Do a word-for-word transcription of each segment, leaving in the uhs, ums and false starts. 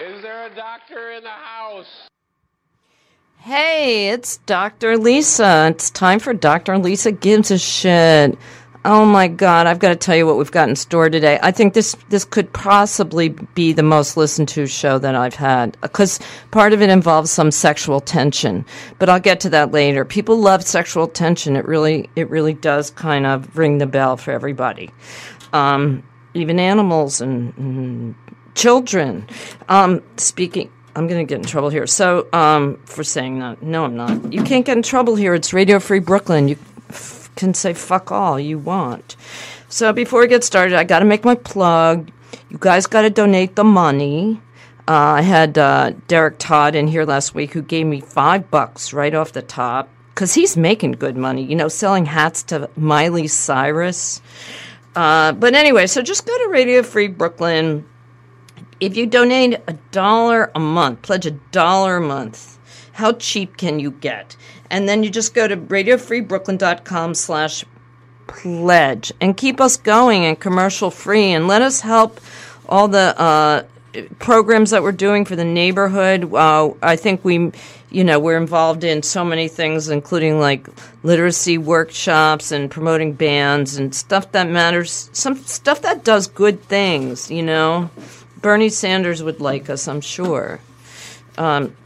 Is there a doctor in the house? Hey, it's Doctor Lisa. It's time for Doctor Lisa Gives a Shit. Oh my God, I've got to tell you what we've got in store today. I think this this could possibly be the most listened to show that I've had, because part of it involves some sexual tension. But I'll get to that later. People love sexual tension. It really it really does kind of ring the bell for everybody, um, even animals and, and children. Um, speaking. I'm going to get in trouble here. So, um, for saying that, no, I'm not. You can't get in trouble here. It's Radio Free Brooklyn. You f- can say fuck all you want. So, before we get started, I got to make my plug. You guys got to donate the money. Uh, I had uh, Derek Todd in here last week who gave me five bucks right off the top because he's making good money, you know, selling hats to Miley Cyrus. Uh, but anyway, so just go to Radio Free Brooklyn. If you donate a dollar a month, pledge a dollar a month, how cheap can you get? And then you just go to radiofreebrooklyn.com slash pledge and keep us going and commercial free and let us help all the uh, programs that we're doing for the neighborhood. Uh, I think we, you know, we're involved in so many things, including like literacy workshops and promoting bands and stuff that matters, some stuff that does good things, you know. Bernie Sanders would like us, I'm sure. Um,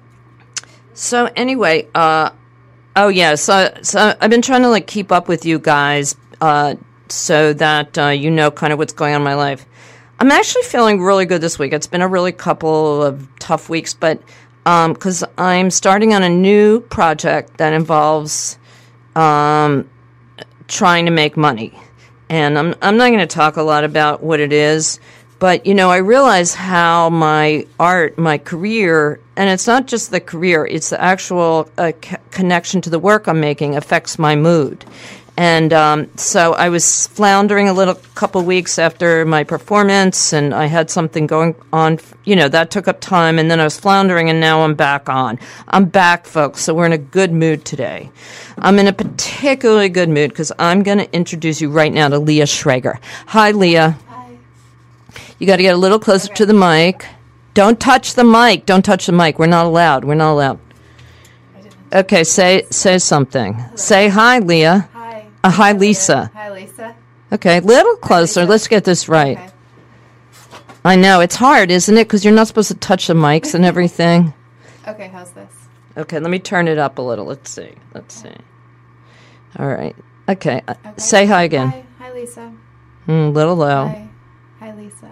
so anyway, uh, oh yeah, so, so I've been trying to like keep up with you guys uh, so that uh, you know kind of what's going on in my life. I'm actually feeling really good this week. It's been a really couple of tough weeks, but because um, I'm starting on a new project that involves um, trying to make money. And I'm I'm not going to talk a lot about what it is. But, you know, I realize how my art, my career, and it's not just the career, it's the actual uh, c- connection to the work I'm making affects my mood. And um, so I was floundering a little couple weeks after my performance, and I had something going on, you know, that took up time, and then I was floundering, and now I'm back on. I'm back, folks, so we're in a good mood today. I'm in a particularly good mood because I'm going to introduce you right now to Leah Schrager. Hi, Leah. You got to get a little closer okay. to the mic. Don't touch the mic. Don't touch the mic. We're not allowed. We're not allowed. Okay, say say something. Hello. Say hi, Leah. Hi. Uh, hi, Lisa. Hi, Lisa. Okay, a little closer. Hi, Let's get this right. Okay. I know. It's hard, isn't it? Because you're not supposed to touch the mics and everything. Okay, how's this? Okay, let me turn it up a little. Let's see. Let's see. All right. Okay. Uh, okay. Say hi again. Hi, hi Lisa. A mm, little low. Hi. Hi, Lisa.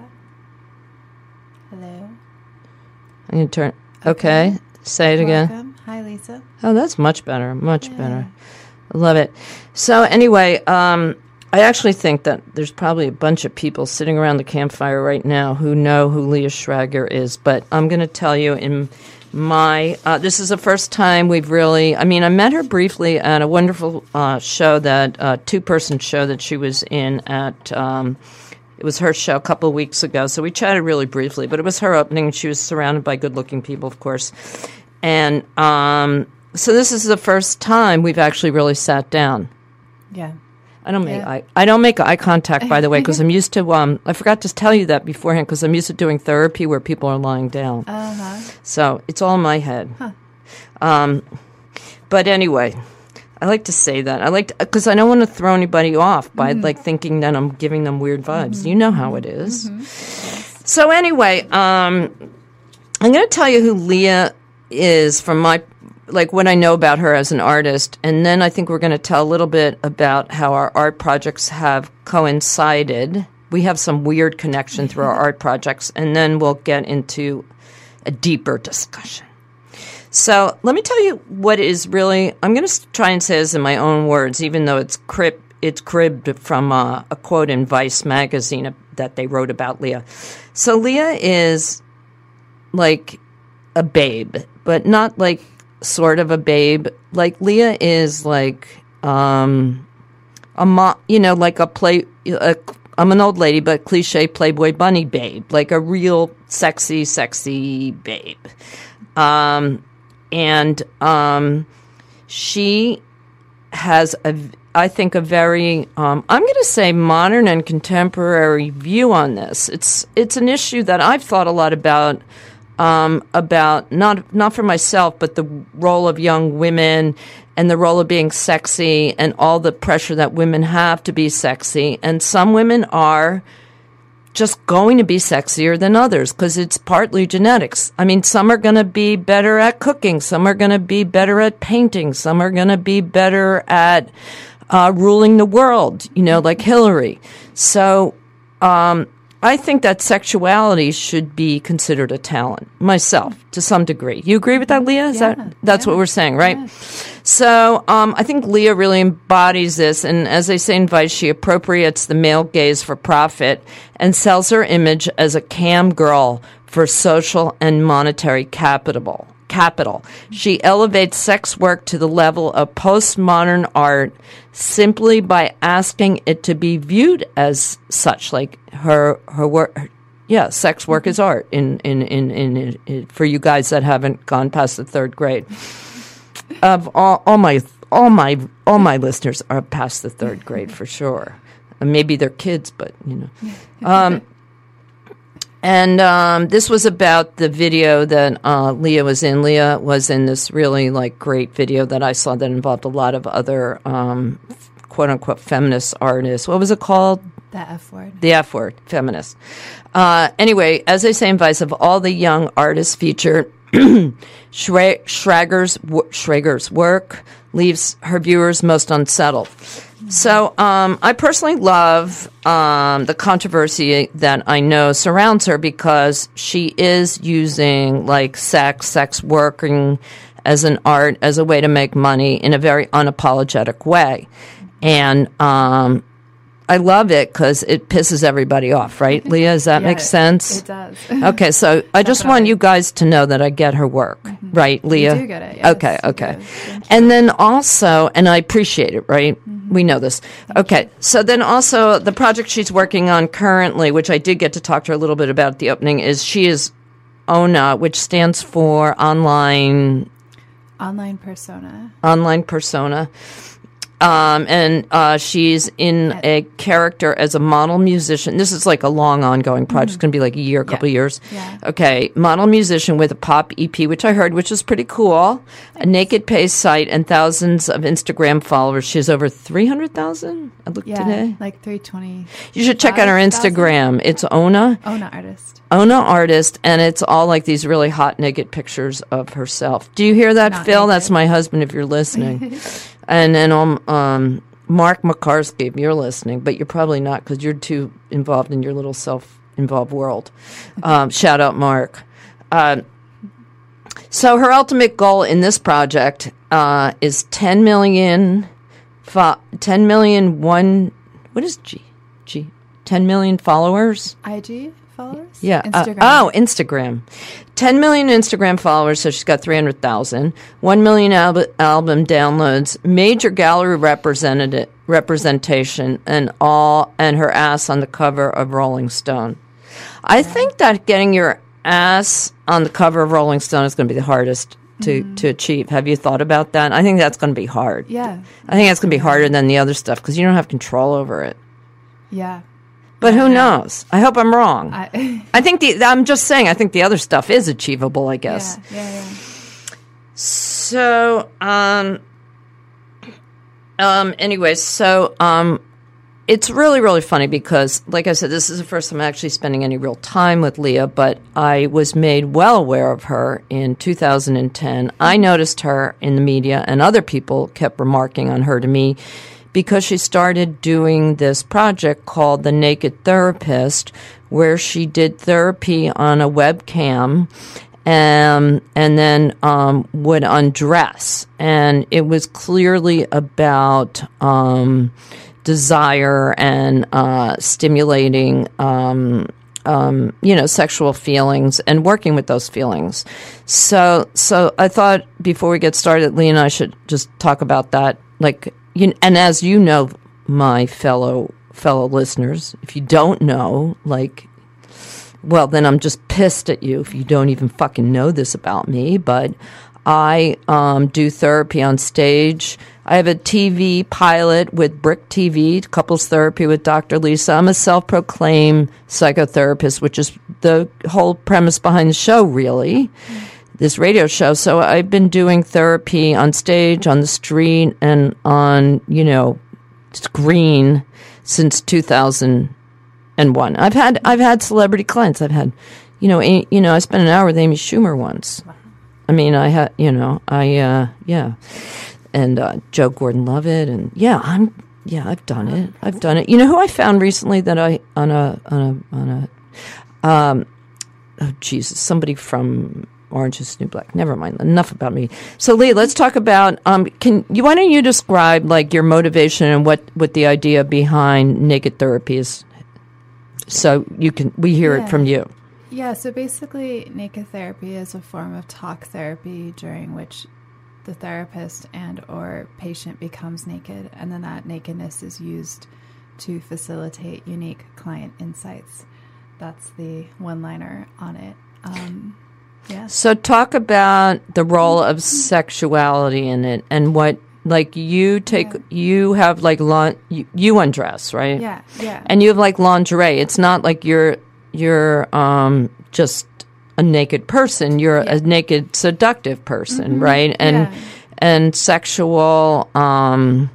Hello. I'm going to turn. Okay. okay. Say it Welcome. again. Hi, Lisa. Oh, that's much better. Much yeah. better. I love it. So anyway, um, I actually think that there's probably a bunch of people sitting around the campfire right now who know who Leah Schrager is. But I'm going to tell you in my, uh, this is the first time we've really, I mean, I met her briefly at a wonderful uh, show that, uh, two-person show that she was in at, um, it was her show a couple of weeks ago, so we chatted really briefly. But it was her opening, and she was surrounded by good-looking people, of course. And um, so this is the first time we've actually really sat down. Yeah. I don't make yeah. eye, I don't make eye contact, by the way, because I'm used to. Um, I forgot to tell you that beforehand, because I'm used to doing therapy where people are lying down. Uh-huh. So it's all in my head. Huh. Um, but anyway. I like to say that. I like because I don't want to throw anybody off by mm-hmm. like thinking that I'm giving them weird vibes. Mm-hmm. You know how it is. Mm-hmm. Yes. So anyway, um, I'm going to tell you who Leah is from my like what I know about her as an artist, and then I think we're going to tell a little bit about how our art projects have coincided. We have some weird connection through our art projects, and then we'll get into a deeper discussion. So let me tell you what is really, I'm going to try and say this in my own words, even though it's crib, it's cribbed from uh, a quote in Vice magazine that they wrote about Leah. So Leah is like a babe, but not like sort of a babe. Like Leah is like um, a mo- you know, like a play, a, I'm an old lady, but cliche Playboy bunny babe, like a real sexy, sexy babe. Um, And um, she has, a, I think, a very, um, I'm going to say, modern and contemporary view on this. It's it's an issue that I've thought a lot about um, about not not for myself, but the role of young women and the role of being sexy and all the pressure that women have to be sexy. And some women are just going to be sexier than others because it's partly genetics. I mean, some are going to be better at cooking. Some are going to be better at painting. Some are going to be better at uh, ruling the world, you know, like Hillary. So um, I think that sexuality should be considered a talent, myself, to some degree. You agree with that, Leah? Is Yeah, that That's yeah, what we're saying, right? yeah. So um, I think Leah really embodies this, and as they say in Vice, she appropriates the male gaze for profit and sells her image as a cam girl for social and monetary capital. Capital. She elevates sex work to the level of postmodern art simply by asking it to be viewed as such. Like her her work. Yeah, sex work is art. In in, in in in in for you guys that haven't gone past the third grade. Of all, all my all my all my listeners are past the third grade for sure. And maybe they're kids, but you know. Um, and um, this was about the video that uh, Leah was in. Leah was in this really like great video that I saw that involved a lot of other um, quote unquote feminist artists. What was it called? The F word. The F word, feminist. Uh, anyway, as they say in Vice, of all the young artists featured, Schra- Schrager's, w- Schrager's work leaves her viewers most unsettled. So um, I personally love um, the controversy that I know surrounds her because she is using like sex, sex working as an art, as a way to make money in a very unapologetic way. And um, I love it because it pisses everybody off, right, Leah? Does that Yeah, make sense? It does. Okay, so I just want you guys to know that I get her work, mm-hmm. right, Leah? You do get it, yes. Okay, okay. Yes. And then also, and I appreciate it, right? Mm-hmm. We know this. Okay, so then also the project she's working on currently, which I did get to talk to her a little bit about at the opening, is she is O N A, which stands for online... Online persona. Online persona. Um, and uh, she's in a character as a model musician. This is like a long ongoing project. Mm-hmm. It's going to be like a year, a couple yeah. years. Yeah. Okay, model musician with a pop E P, which I heard, which is pretty cool. A naked pay site and thousands of Instagram followers. She has over three hundred thousand, I looked Yeah, today. like three twenty. You should check out her Instagram. It's O N A. O N A artist. O N A artist, and it's all like these really hot naked pictures of herself. Do you hear that, Not Phil? naked. That's my husband if you're listening. And then um, um, Mark Makarsky, if you're listening, but you're probably not because you're too involved in your little self-involved world. Um, shout out, Mark. Uh, so her ultimate goal in this project uh, is ten million, fo- ten million one. What is G? G? ten million followers. I G followers? Yeah. Instagram. Uh, oh, Instagram. ten million Instagram followers, so she's got three hundred thousand. one million al- album downloads, major gallery represented representation, and all, and her ass on the cover of Rolling Stone. I think that getting your ass on the cover of Rolling Stone is going to be the hardest to, mm. to achieve. Have you thought about that? I think that's going to be hard. Yeah. I think that's going to be harder than the other stuff because you don't have control over it. Yeah. But who knows? I hope I'm wrong. I, I think the, I'm just saying, I think the other stuff is achievable, I guess. Yeah, yeah, yeah. So, um, um, anyways, so, um, it's really, really funny because, like I said, this is the first time I'm actually spending any real time with Leah, but I was made well aware of her in two thousand ten. I noticed her in the media, and other people kept remarking on her to me because she started doing this project called The Naked Therapist, where she did therapy on a webcam and, and then um, would undress. And it was clearly about um, desire and uh, stimulating um, um, you know, sexual feelings and working with those feelings. So, so I thought before we get started, Lee and I should just talk about that, like, You, and as you know, my fellow fellow listeners, if you don't know, like, well, then I'm just pissed at you if you don't even fucking know this about me. But I um, do therapy on stage. I have a T V pilot with Brick T V, couples therapy with Doctor Lisa. I'm a self-proclaimed psychotherapist, which is the whole premise behind the show, really, this radio show. So I've been doing therapy on stage, on the street, and on, you know, screen since two thousand one. I've had I've had celebrity clients. I've had, you know, a, you know, I spent an hour with Amy Schumer once. I mean, I had, you know, I, uh, yeah. And uh, Joe Gordon-Levitt, and yeah, I'm, yeah, I've done it. I've done it. You know who I found recently that I, on a, on a, on a, um, oh, Jesus, somebody from Orange is the New Black. Never mind. Enough about me. So, Lee, let's talk about, um, can you, why don't you describe, like, your motivation and what, what the idea behind Naked Therapy is, so you can, we hear Yeah. it from you. Yeah, so basically, naked therapy is a form of talk therapy during which the therapist and or patient becomes naked, and then that nakedness is used to facilitate unique client insights. That's the one-liner on it. Um, yeah. So talk about the role of sexuality in it and what, like, you take, Yeah. you have, like, lin- you, you undress, right? Yeah, yeah. And you have, like, lingerie. It's not like you're, you're um, just a naked person. You're Yeah. a naked, seductive person, Mhm. right? And Yeah. and sexual. Um,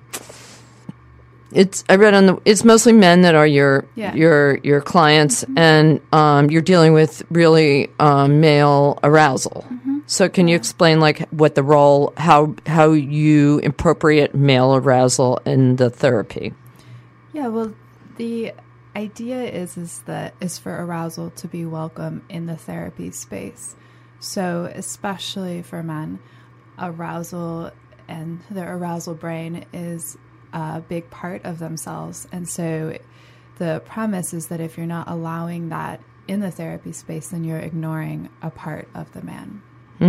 it's I read on the. It's mostly men that are your Yeah. your your clients, and um, you're dealing with really um, male arousal. So can you explain, like, what the role, how how you appropriate male arousal in the therapy? Yeah, well, the idea is is that is for arousal to be welcome in the therapy space. So especially for men, arousal and their arousal brain is a big part of themselves. And so the premise is that if you're not allowing that in the therapy space, then you're ignoring a part of the man.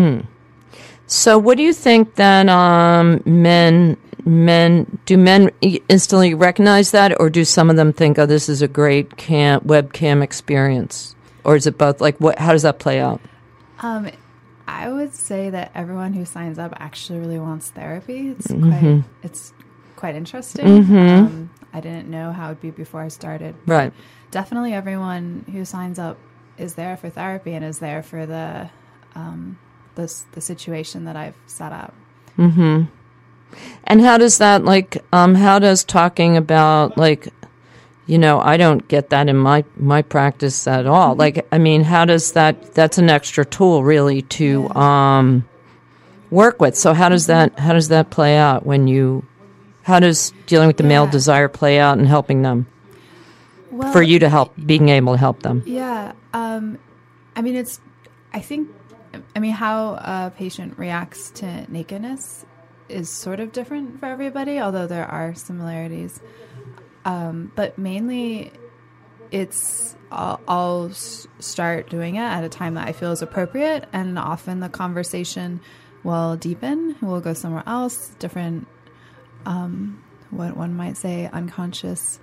So what do you think that um, men men do men instantly recognize that, or do some of them think, oh, this is a great cam webcam experience, or is it both? Like, what? How does that play out? Um, I would say that everyone who signs up actually really wants therapy. It's Mm-hmm. quite it's quite interesting. Um, I didn't know how it would be before I started. Right. Definitely everyone who signs up is there for therapy and is there for the um, the, the situation that I've set up. And how does that, like, um, how does talking about, like, you know, I don't get that in my, my practice at all. Like, I mean, how does that, that's an extra tool really to, um, work with. So how does that, how does that play out when you, how does dealing with the male Yeah. desire play out and helping them, Well, for you to help, being able to help them? Yeah. Um, I mean, it's, I think, I mean, how a patient reacts to nakedness is sort of different for everybody, although there are similarities. Um, but mainly it's, I'll, I'll s- start doing it at a time that I feel is appropriate. And often the conversation will deepen. We'll go somewhere else, different, um, what one might say, unconscious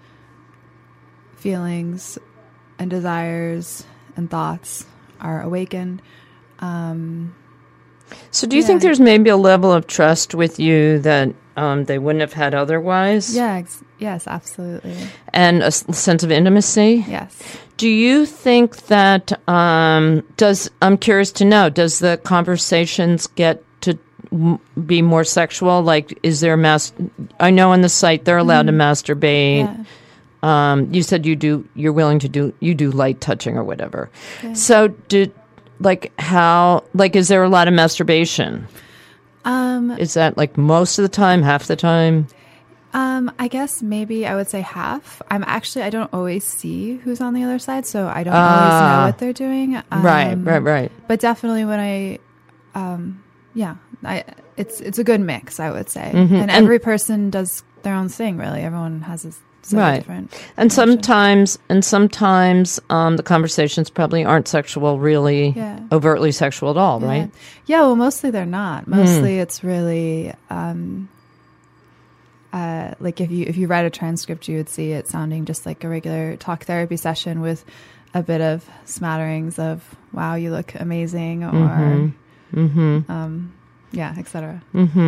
feelings and desires and thoughts are awakened. Um, So do you Yeah. think there's maybe a level of trust with you that um, they wouldn't have had otherwise? yeah, ex- yes, absolutely. And a s- sense of intimacy? Yes. Do you think that, um, does, I'm curious to know, does the conversations get to m- be more sexual? Like, is there mass, I know on the site they're allowed to masturbate. Yeah. Um, you said you do, you're willing to do, you do light touching or whatever. So did, like, how, like, is there a lot of masturbation? Um, Is that like most of the time, half the time? um, I guess maybe I would say half. I'm actually, I don't always see who's on the other side, so I don't always Ah. know what they're doing. Um, right, right, right. But definitely when I, um, yeah, I, it's, it's a good mix, I would say. Mm-hmm. And every person does their own thing, really. Everyone has a sort of Right. different. And emotion. sometimes, and sometimes, um, the conversations probably aren't sexual, really Yeah. overtly sexual at all, Yeah. right? Yeah, well, mostly they're not. Mostly it's really, um, uh, like if you if you read a transcript, you would see it sounding just like a regular talk therapy session with a bit of smatterings of "Wow, you look amazing," or Mm-hmm. um, yeah, et cetera.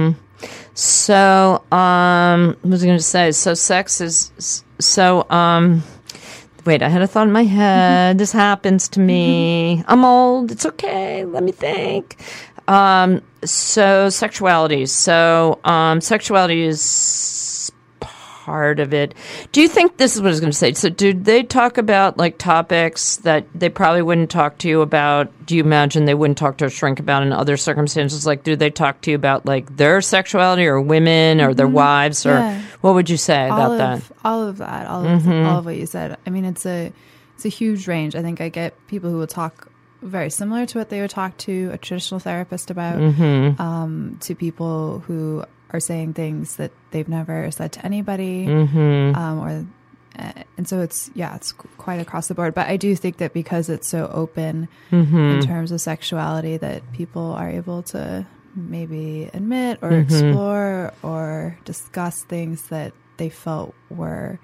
So, um, what was I going to say? So, sex is so. Um, wait, I had a thought in my head. This happens to me. I'm old. It's okay. Let me think. Um, so, sexuality. So, um, sexuality is part of it. Do you think this is what I was going to say? So, do they talk about like topics that they probably wouldn't talk to you about? Do you imagine they wouldn't talk to a shrink about in other circumstances? Like, do they talk to you about like their sexuality or women or their wives or Yeah. what would you say all about of, that? All of that, all of all of what you said. I mean, it's a it's a huge range. I think I get people who will talk very similar to what they would talk to a traditional therapist about, um, to people who are saying things that they've never said to anybody, um, or uh, and so it's yeah, it's qu- quite across the board. But I do think that because it's so open in terms of sexuality, that people are able to maybe admit or explore or discuss things that they felt were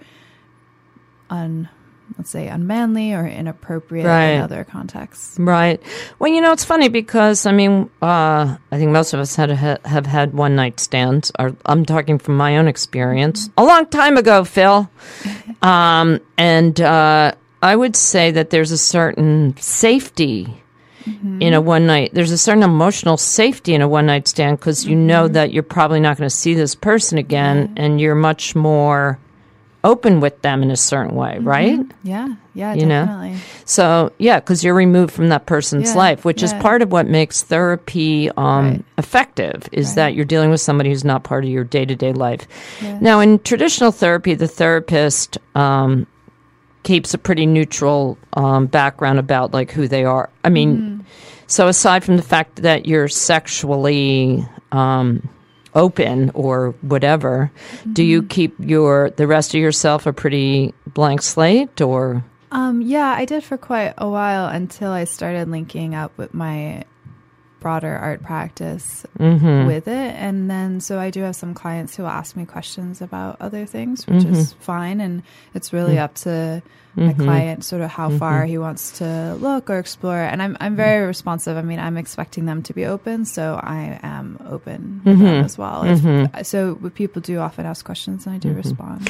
un, let's say, unmanly or inappropriate Right. in other contexts. Right. Well, you know, it's funny because, I mean, uh, I think most of us had ha- have had one-night stands. Or, I'm talking from my own experience. A long time ago, Phil. Um, and uh, I would say that there's a certain safety in a one-night. There's a certain emotional safety in a one-night stand because you know that you're probably not going to see this person again, and you're much more open with them in a certain way, right? Yeah, yeah, You know? definitely. So, yeah, because you're removed from that person's Yeah, life, which is yeah. part of what makes therapy um, Right. effective, is Right. that you're dealing with somebody who's not part of your day-to-day life. Yeah. Now, in traditional therapy, the therapist um, keeps a pretty neutral um, background about, like, who they are. I mean, Mm-hmm. so aside from the fact that you're sexually um, open or whatever, do you Mm-hmm. keep your the rest of yourself a pretty blank slate, or... Um, yeah, I did for quite a while until I started linking up with my broader art practice with it. And then, so I do have some clients who ask me questions about other things, which is fine. And it's really up to my client, sort of how far he wants to look or explore. And I'm, I'm very responsive. I mean, I'm expecting them to be open, so I am open with them as well. If, so people do often ask questions and I do respond.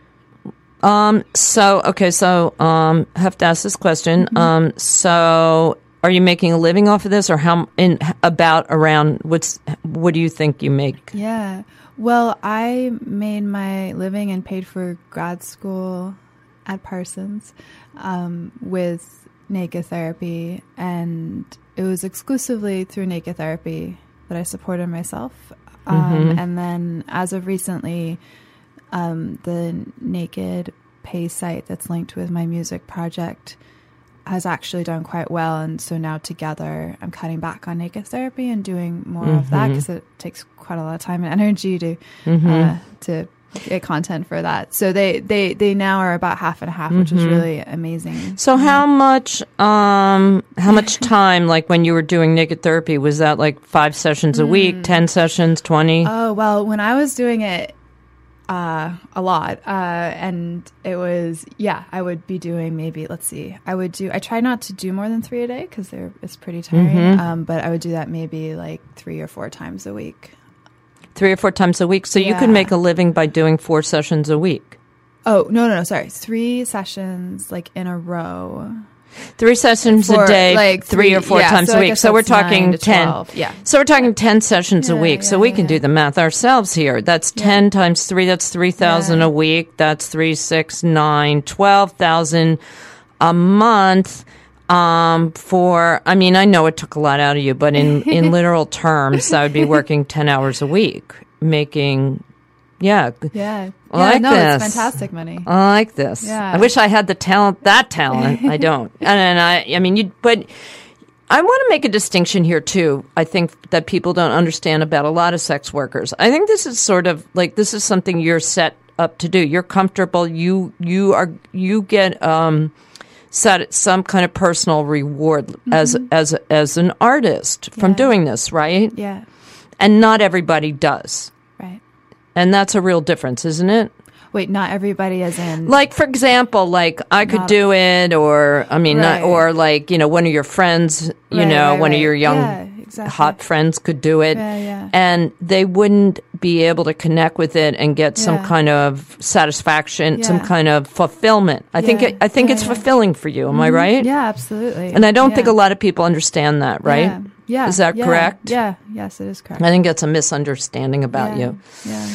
Um, so, okay, so, um, have to ask this question. Mm-hmm. Um, so are you making a living off of this, or how, in, about, around, what's, what do you think you make? Yeah. Well, I made my living and paid for grad school at Parsons um, with naked therapy, and it was exclusively through naked therapy that I supported myself. Um, and then as of recently, um, the Naked Pay site that's linked with my music project has actually done quite well. And so now together I'm cutting back on naked therapy and doing more of that because it takes quite a lot of time and energy to uh, to get content for that. So they, they, they now are about half and half, which is really amazing. So how much, um, how much time, like when you were doing naked therapy, was that like five sessions a week, ten sessions, twenty? Oh, well, when I was doing it, uh, a lot. Uh, and it was, yeah, I would be doing maybe, let's see, I would do, I try not to do more than three a day because they're, it's pretty tiring. Um, but I would do that maybe like three or four times a week. Three or four times a week. So you could Yeah. make a living by doing four sessions a week. Oh, no, no, no, sorry. Three sessions like in a row. Three sessions For, a day, like, three, three- or four yeah, times so a I week. guess So we're that's nine talking to ten. twelve, yeah. So we're talking ten sessions a Yeah, week. So yeah, we can yeah. do the math ourselves here. That's ten times three. That's three thousand Yeah. a week. That's three, six, nine, twelve thousand a month. Um, for, I mean, I know it took a lot out of you, but in, in literal terms, I would be working ten hours a week, making, yeah. Yeah. I Yeah, like no, this. it's fantastic money. I like this. Yeah. I wish I had the talent, that talent. I don't. And, and I, I mean, you, but I want to make a distinction here too. I think that people don't understand about a lot of sex workers. I think this is sort of like, this is something you're set up to do. You're comfortable. You, you are, you get, um, set some kind of personal reward mm-hmm. as, as, as an artist from Yeah. doing this, right? Yeah. And not everybody does. Right. And that's a real difference, isn't it? Wait, not everybody as in Like, for example, like I could Not- do it, or I mean, not, Right. or like you know, one of your friends, you Right, know, right, one of right. your young Yeah, exactly. hot friends could do it, Yeah, yeah. and they wouldn't be able to connect with it and get some Yeah. kind of satisfaction, some Yeah. kind of fulfillment. I think Yeah, it, I think yeah, it's yeah. fulfilling for you. Am I right? Yeah, absolutely. And I don't think Yeah. a lot of people understand that, right? Yeah. Yeah. Is that yeah, correct? Yeah. Yes, it is correct. I think that's a misunderstanding about yeah. you. Yeah.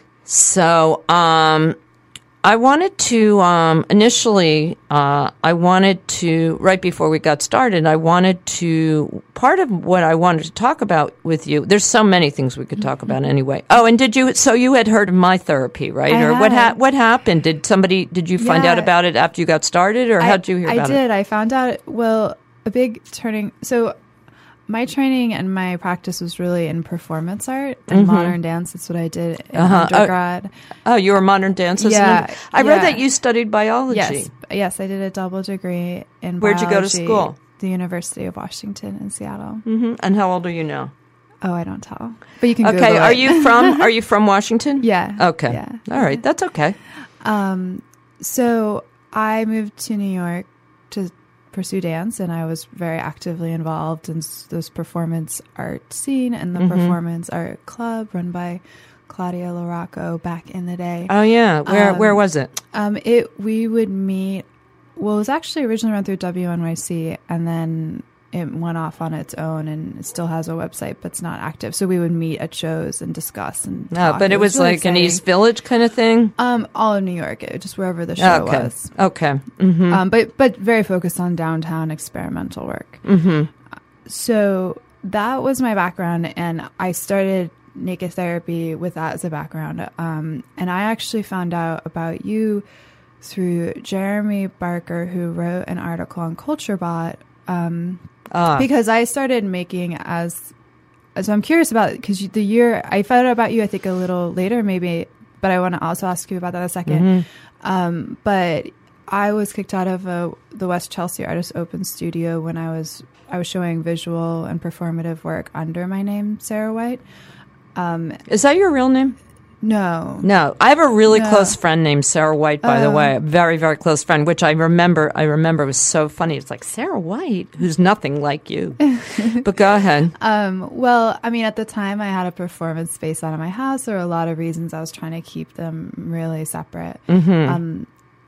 So, um, I wanted to, um, initially, uh, I wanted to, right before we got started, I wanted to, part of what I wanted to talk about with you, there's so many things we could talk Mm-hmm. about anyway. Oh, and did you, so you had heard of my therapy, right? I or what, ha- had. what happened? Did somebody, did you find Yeah. out about it after you got started, or I- how'd you hear I about it? did. I found out, well, a big turning. So, my training and my practice was really in performance art and modern dance. That's what I did in Mm-hmm. Uh-huh. Oh, undergrad. Oh, you were modern dances? Yeah, I read yeah. that you studied biology. Yes. Yes, I did a double degree in Where'd you go to biology, school? The University of Washington in Seattle. hmm And how old are you now? Oh, I don't tell. But you can Okay, Google are it. you from, are you from Washington? Yeah. Okay. Yeah. All right. That's okay. Um, so I moved to New York to pursue dance, and I was very actively involved in s- this performance art scene and the Mm-hmm. performance art club run by Claudia Larocco back in the day. Oh yeah. Where Um, where was it? Um, it we would meet. Well, it was actually originally run through W N Y C, and then it went off on its own, and it still has a website, but it's not active. So we would meet at shows and discuss and. No, talk. but it was, really like an exciting. East Village kind of thing. Um, all in New York, it, just wherever the show okay. was. Okay. Mm-hmm. Um, but but very focused on downtown experimental work. Mm-hmm. So that was my background, and I started naked therapy with that as a background. Um, and I actually found out about you through Jeremy Barker, who wrote an article on CultureBot, um, Ah. because I started making as. So I'm curious about, because the year I found out about you, I think a little later, maybe, but I want to also ask you about that in a second. Mm-hmm. Um, but I was kicked out of a, the West Chelsea Artist Open Studio when I was I was showing visual and performative work under my name, Sarah White. Um, Is that your real name? no, No, I have a really No. close friend named Sarah White. By the Oh. way, a very very close friend, which I remember. I remember was so funny. It's like Sarah White, who's nothing like you. But go ahead. Um, well, I mean, at the time I had a performance space out of my house. There were a lot of reasons I was trying to keep them really separate. Mm-hmm. Um,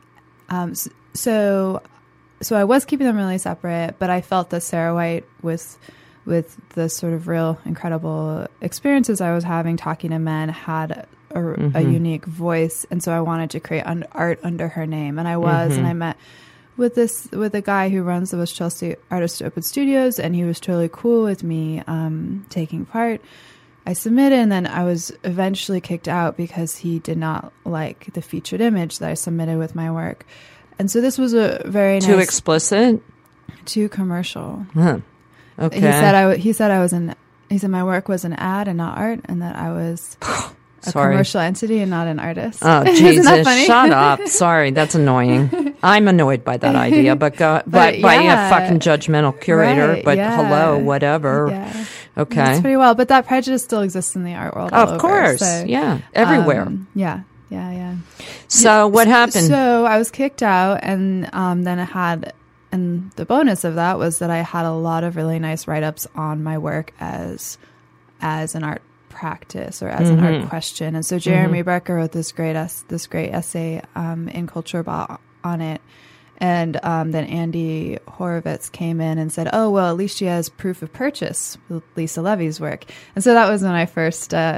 um, s- so, so I was keeping them really separate, but I felt that Sarah White with, with the sort of real incredible experiences I was having talking to men had a, Mm-hmm. a unique voice. And so I wanted to create un- art under her name. And I was, Mm-hmm. and I met with this, with a guy who runs the West Chelsea Artist Open Studios, and he was totally cool with me, um, taking part. I submitted, and then I was eventually kicked out because he did not like the featured image that I submitted with my work. And so this was a very Too nice, explicit. too commercial. Huh. Okay. He said I w- he said I was an he said my work was an ad and not art, and that I was a Sorry. commercial entity and not an artist. Oh Isn't Jesus! that funny? Shut up. Sorry, that's annoying. I'm annoyed by that idea, but go, But by, by a yeah. fucking judgmental curator. Right, but yeah. hello, whatever. Yeah. Okay. That's pretty well, but that prejudice still exists in the art world. all Of over, course, so, yeah, everywhere. um, yeah, yeah, yeah. So what happened? So I was kicked out, and um, then I had, and the bonus of that was that I had a lot of really nice write-ups on my work as, as an art practice or as Mm-hmm. an art question. And so Jeremy Barker wrote this great es- this great essay um, in CultureBot on it. And um, then Andy Horowitz came in and said, oh, well, at least she has proof of purchase with Lisa Levy's work. And so that was when I first, uh,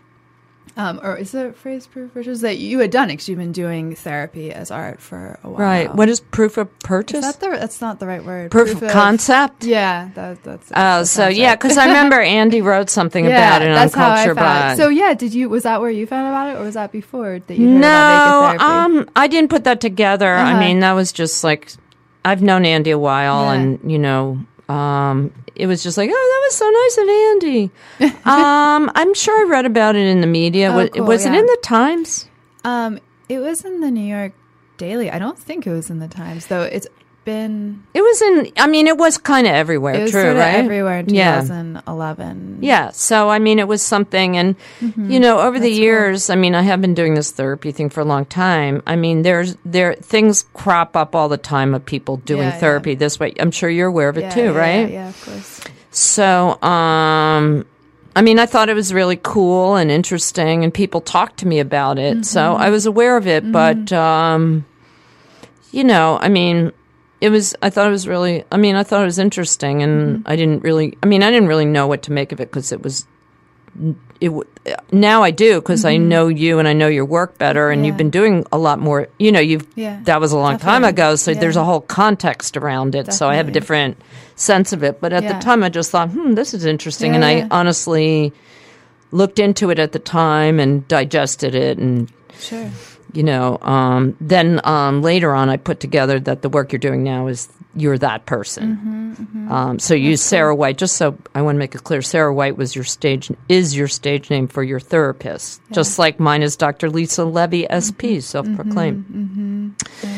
um, or is the phrase proof of purchase that you had done? Because you've been doing therapy as art for a while. Right. What is proof of Is purchase? that the, that's not the right word. Proof, of concept? Yeah. That, that's Oh, that so sounds yeah, right. because I remember Andy wrote something Yeah, about it on that's how I Culture found. Bot. So yeah, did you? Was that where you found about it, or was that before that you heard about No, naked therapy? um, I didn't put that together. I Uh-huh. mean, that was just like I've known Andy a while, Yeah. and you know, um, it was just like, oh, that was so nice of Andy. um, I'm sure I read about it in the media. Oh, was cool, was it yeah. in the Times? Um, it was in the New York Daily. I don't think it was in the Times, though. It's been? It was in, I mean, it was kind of everywhere, It was true, sort of right? everywhere in Yeah. twenty eleven. Yeah. So, I mean, it was something. And, Mm-hmm. you know, over the That's cool. years, I mean, I have been doing this therapy thing for a long time. I mean, there's, there, things crop up all the time of people doing Yeah, yeah. therapy this way. I'm sure you're aware of it Yeah, too, yeah, right? Yeah, yeah, of course. So, um, I mean, I thought it was really cool and interesting, and people talked to me about it. Mm-hmm. So I was aware of it, but, um, you know, I mean, it was, I thought it was really, I mean, I thought it was interesting, and Mm-hmm. I didn't really, I mean, I didn't really know what to make of it because it was, it w- now I do because I know you and I know your work better, and Mm-hmm. Yeah. you've been doing a lot more, you know, you've, Yeah, that was a long time definitely. ago. So there's Yeah. a whole context around it. So I have a Definitely. different sense of it. But at Yeah. the time I just thought, hmm, this is interesting. Yeah, and I yeah. honestly looked into it at the time and digested it. And, Sure. you know, um, then um, later on I put together that the work you're doing now is you're that person. Mm-hmm, Um, so you use Sarah White. Just so I want to make it clear, Sarah White was your stage is your stage name for your therapist, just like mine is Doctor Lisa Levy, S P, Mm-hmm. self-proclaimed.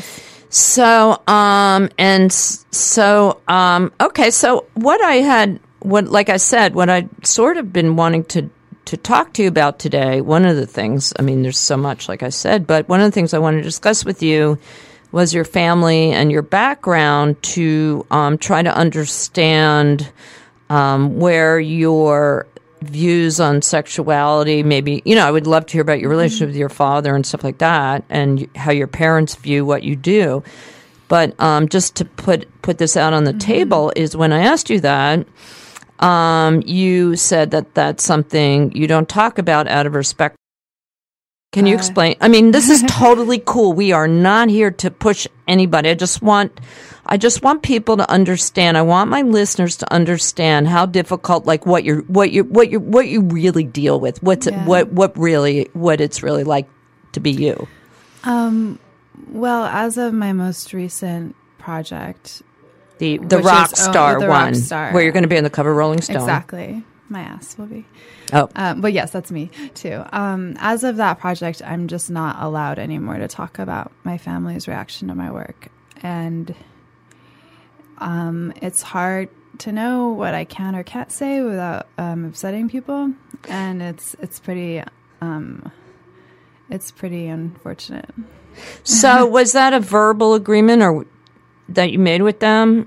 So, um, and s- so, um, okay. So what I had, what, like I said, what I sort of been wanting to, to talk to you about today, one of the things, I mean, there's so much, like I said, but one of the things I want to discuss with you was your family and your background to, um, try to understand, um, where your views on sexuality, maybe, you know, I would love to hear about your relationship with your father and stuff like that, and how your parents view what you do. But um, just to put put this out on the table is when I asked you that, um, you said that that's something you don't talk about out of respect. Can you Uh, explain? I mean, this is totally cool. We are not here to push anybody. I just want, I just want people to understand. I want my listeners to understand how difficult, like what you're, what you, what you, what you really deal with. What's it, Yeah. what, what really, what it's really like to be you. Um, well, as of my most recent project, The the Which rock is, oh, star the rock one, star. where you're going to be on the cover of Rolling Stone. exactly, my ass will be. Oh, Um, but yes, that's me too. Um, as of that project, I'm just not allowed anymore to talk about my family's reaction to my work. And um, it's hard to know what I can or can't say without um, upsetting people. And it's it's pretty um, it's pretty unfortunate. so was that a verbal agreement or that you made with them?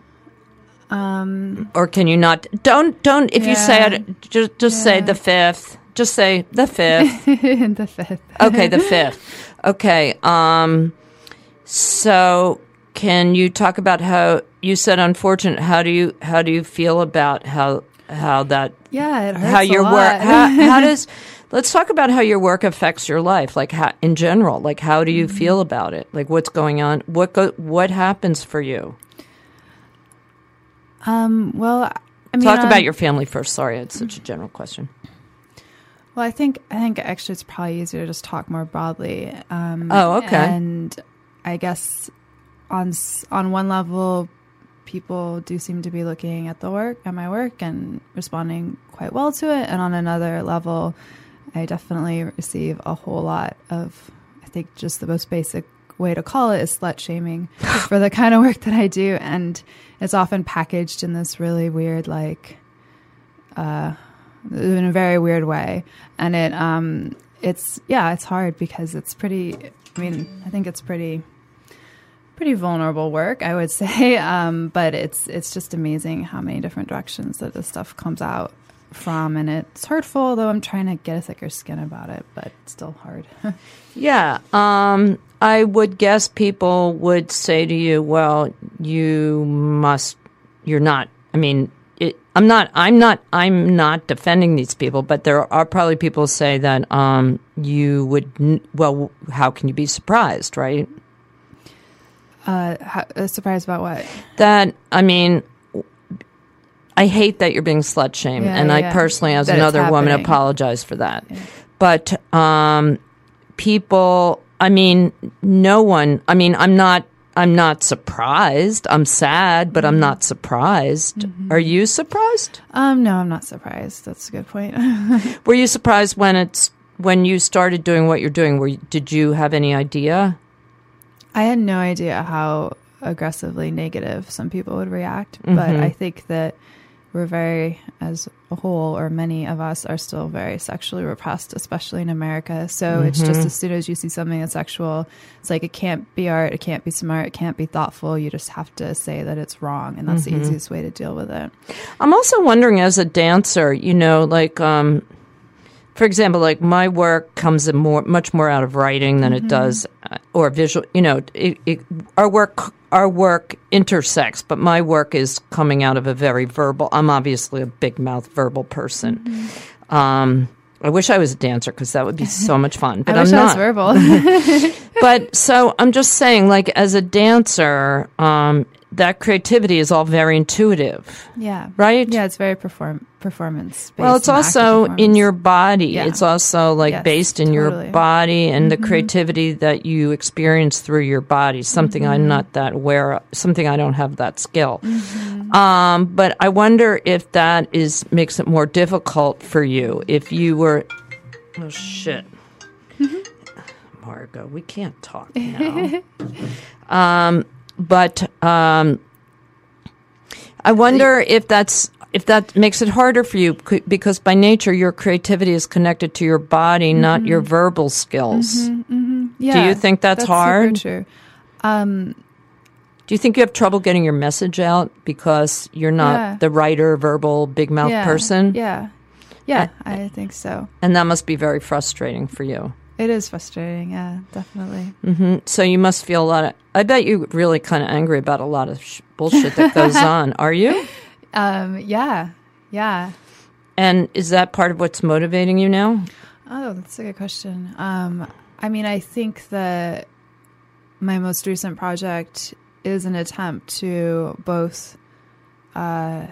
Um, Or can you not? Don't don't. If you say Yeah. it, just just say Yeah. the fifth. Just say the fifth. the fifth. Okay, the fifth. Okay. Um. So, can you talk about how you said unfortunate? How do you how do you feel about how how that Yeah, it hurts how a your lot. work how, how does let's talk about how your work affects your life, like how, in general. Like, how do you Mm-hmm. feel about it? Like, what's going on? What go, what happens for you? Um, well, I mean, Talk on- about your family first. Sorry, it's such a general question. Well, I think I think actually it's probably easier to just talk more broadly. Um, Oh, okay. And I guess on s- on one level, people do seem to be looking at the work at my work and responding quite well to it, and on another level, I definitely receive a whole lot of, I think, just the most basic way to call it is slut shaming for the kind of work that I do, and it's often packaged in this really weird, like, uh, in a very weird way, and it, um, it's yeah, it's hard because it's pretty. I mean, I think it's pretty, pretty vulnerable work, I would say, um, but it's it's just amazing how many different directions that this stuff comes out from, and it's hurtful. Though I'm trying to get a thicker skin about it, but it's still hard. Yeah. Um, I would guess people would say to you, well, you must, you're not, I mean, it, I'm not, I'm not, I'm not defending these people, but there are probably people who say that, um, you would, n- well, how can you be surprised, right? Uh, how, uh, surprised about what? That, I mean, I hate that you're being slut shamed. Yeah, and I yeah. personally, as That it's another woman, happening. apologize for that. But um, people, I mean, no one, I mean, I'm not, I'm not surprised. I'm sad, but I'm not surprised. Mm-hmm. Are you surprised? Um, no, I'm not surprised. That's a good point. Were you surprised when it's, when you started doing what you're doing? Were you, did you have any idea? I had no idea how aggressively negative some people would react. Mm-hmm. But I think that we're very, as a whole, or many of us are still very sexually repressed, especially in America. So mm-hmm. it's just as soon as you see something that's sexual, it's like it can't be art, it can't be smart, it can't be thoughtful. You just have to say that it's wrong, and that's mm-hmm. the easiest way to deal with it. I'm also wondering, as a dancer, you know, like, um, for example, like my work comes in more, much more out of writing than mm-hmm. it does, uh, or visual. You know, it, it, our work. Our work intersects, but my work is coming out of a very verbal. I'm obviously a big mouth verbal person. Mm-hmm. Um, I wish I was a dancer because that would be so much fun. But I wish I'm I not. was verbal. But so I'm just saying, like as a dancer, um, that creativity is all very intuitive. Yeah. Right? Yeah, it's very perform performance based. Well, it's also in your body. Yeah. It's also like yes, based in totally. your body and mm-hmm. the creativity that you experience through your body. Something mm-hmm. I'm not that aware of. Something I don't have that skill. Mm-hmm. Um, but I wonder if that is makes it more difficult for you. If you were, oh shit, mm-hmm. Margot, we can't talk now. um, but um, I wonder if that's. If that makes it harder for you, because by nature your creativity is connected to your body, mm-hmm. not your verbal skills. Mm-hmm, mm-hmm. Yeah, do you think that's, that's hard? Super true. Um, do you think you have trouble getting your message out because you're not yeah. the writer, verbal, big mouth yeah, person? Yeah, yeah, I, I think so. And that must be very frustrating for you. It is frustrating, yeah, definitely. Mm-hmm. So you must feel a lot of. I bet you're really kind of angry about a lot of sh- bullshit that goes on. Are you? Um, yeah, yeah. And is that part of what's motivating you now? Oh, that's a good question. Um, I mean, I think that my most recent project is an attempt to both uh,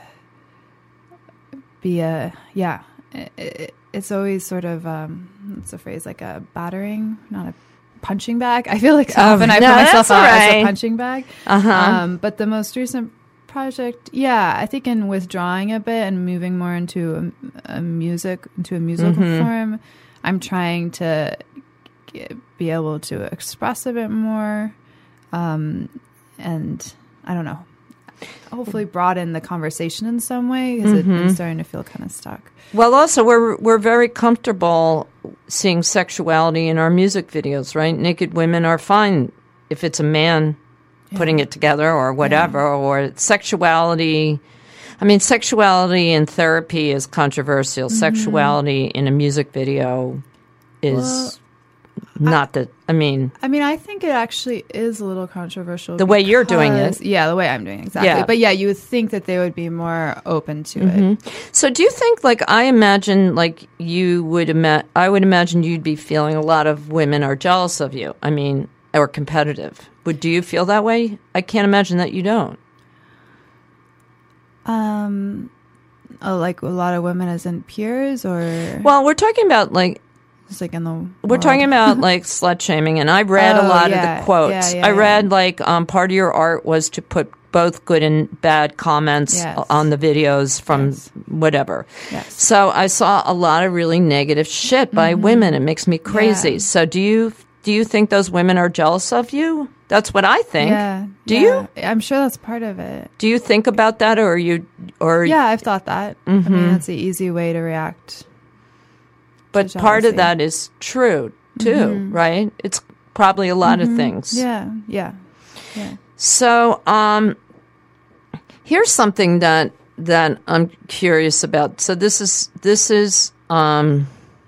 be a, yeah, it, it, it's always sort of, um, what's the phrase, like a battering, not a punching bag. I feel like Oh, often I no, put myself that's out right. as a punching bag. Uh-huh. Um, but the most recent project, yeah, I think in withdrawing a bit and moving more into a, a music, into a musical Mm-hmm. form, I'm trying to get, be able to express a bit more, um, and I don't know, hopefully broaden the conversation in some way, because Mm-hmm. it's been starting to feel kind of stuck. Well, also, we're we're very comfortable seeing sexuality in our music videos, right? Naked women are fine if it's a man yeah. putting it together or whatever, yeah. or sexuality. I mean, sexuality in therapy is controversial. Mm-hmm. Sexuality in a music video is well, not I, the, I mean... I mean, I think it actually is a little controversial. The way you're doing it. Yeah, the way I'm doing it, exactly. Yeah. But yeah, you would think that they would be more open to mm-hmm. it. So do you think, like, I imagine, like, you would, ima- I would imagine you'd be feeling a lot of women are jealous of you. I mean, or competitive. Would, do you feel that way? I can't imagine that you don't. Um, oh, like a lot of women as in peers, or well, we're talking about like, just like in the we're world. talking about like slut shaming, and I read oh, a lot yeah, of the quotes. Yeah, yeah, I read yeah. like um, part of your art was to put both good and bad comments yes. on the videos from yes. whatever. Yes. So I saw a lot of really negative shit by mm-hmm. women. It makes me crazy. Yeah. So do you do you think those women are jealous of you? That's what I think. Yeah. Do yeah. you? I'm sure that's part of it. Do you think about that, or are you, or yeah, I've thought that. Mm-hmm. I mean, that's the easy way to react. But to part of jealousy. that is true too, mm-hmm. right? It's probably a lot mm-hmm. of things. Yeah, yeah, yeah. So, um, here's something that that I'm curious about. So this is this is. Um,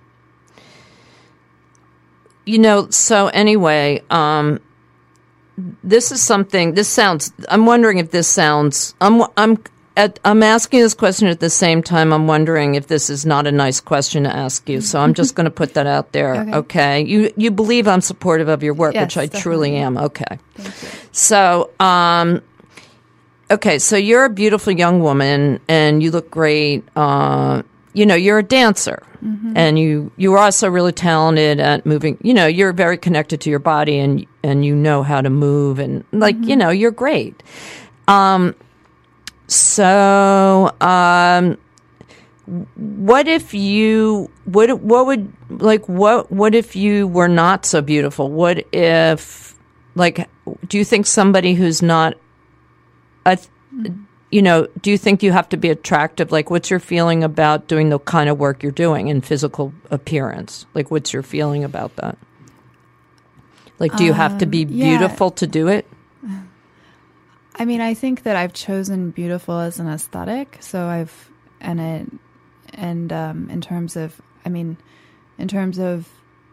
You know, so anyway, um, this is something, this sounds, I'm wondering if this sounds, I'm, I'm, at, I'm asking this question at the same time, I'm wondering if this is not a nice question to ask you. So I'm just going to put that out there. Okay. okay. You, you believe I'm supportive of your work, yes, which I definitely. truly am. Okay. Thank you. So, um, okay. So you're a beautiful young woman and you look great. Uh, you know, you're a dancer. Mm-hmm. And you, you're also really talented at moving. You know, you're very connected to your body, and and you know how to move, and like mm-hmm. you know, you're great. Um, so, um, what if you what what would like what what if you were not so beautiful? What if like, do you think somebody who's not, a, you know, do you think you have to be attractive? Like, what's your feeling about doing the kind of work you're doing in physical appearance? Like, what's your feeling about that? Like, do you um, have to be yeah. beautiful to do it? I mean, I think that I've chosen beautiful as an aesthetic. So I've, and it, and um, in terms of, I mean, in terms of,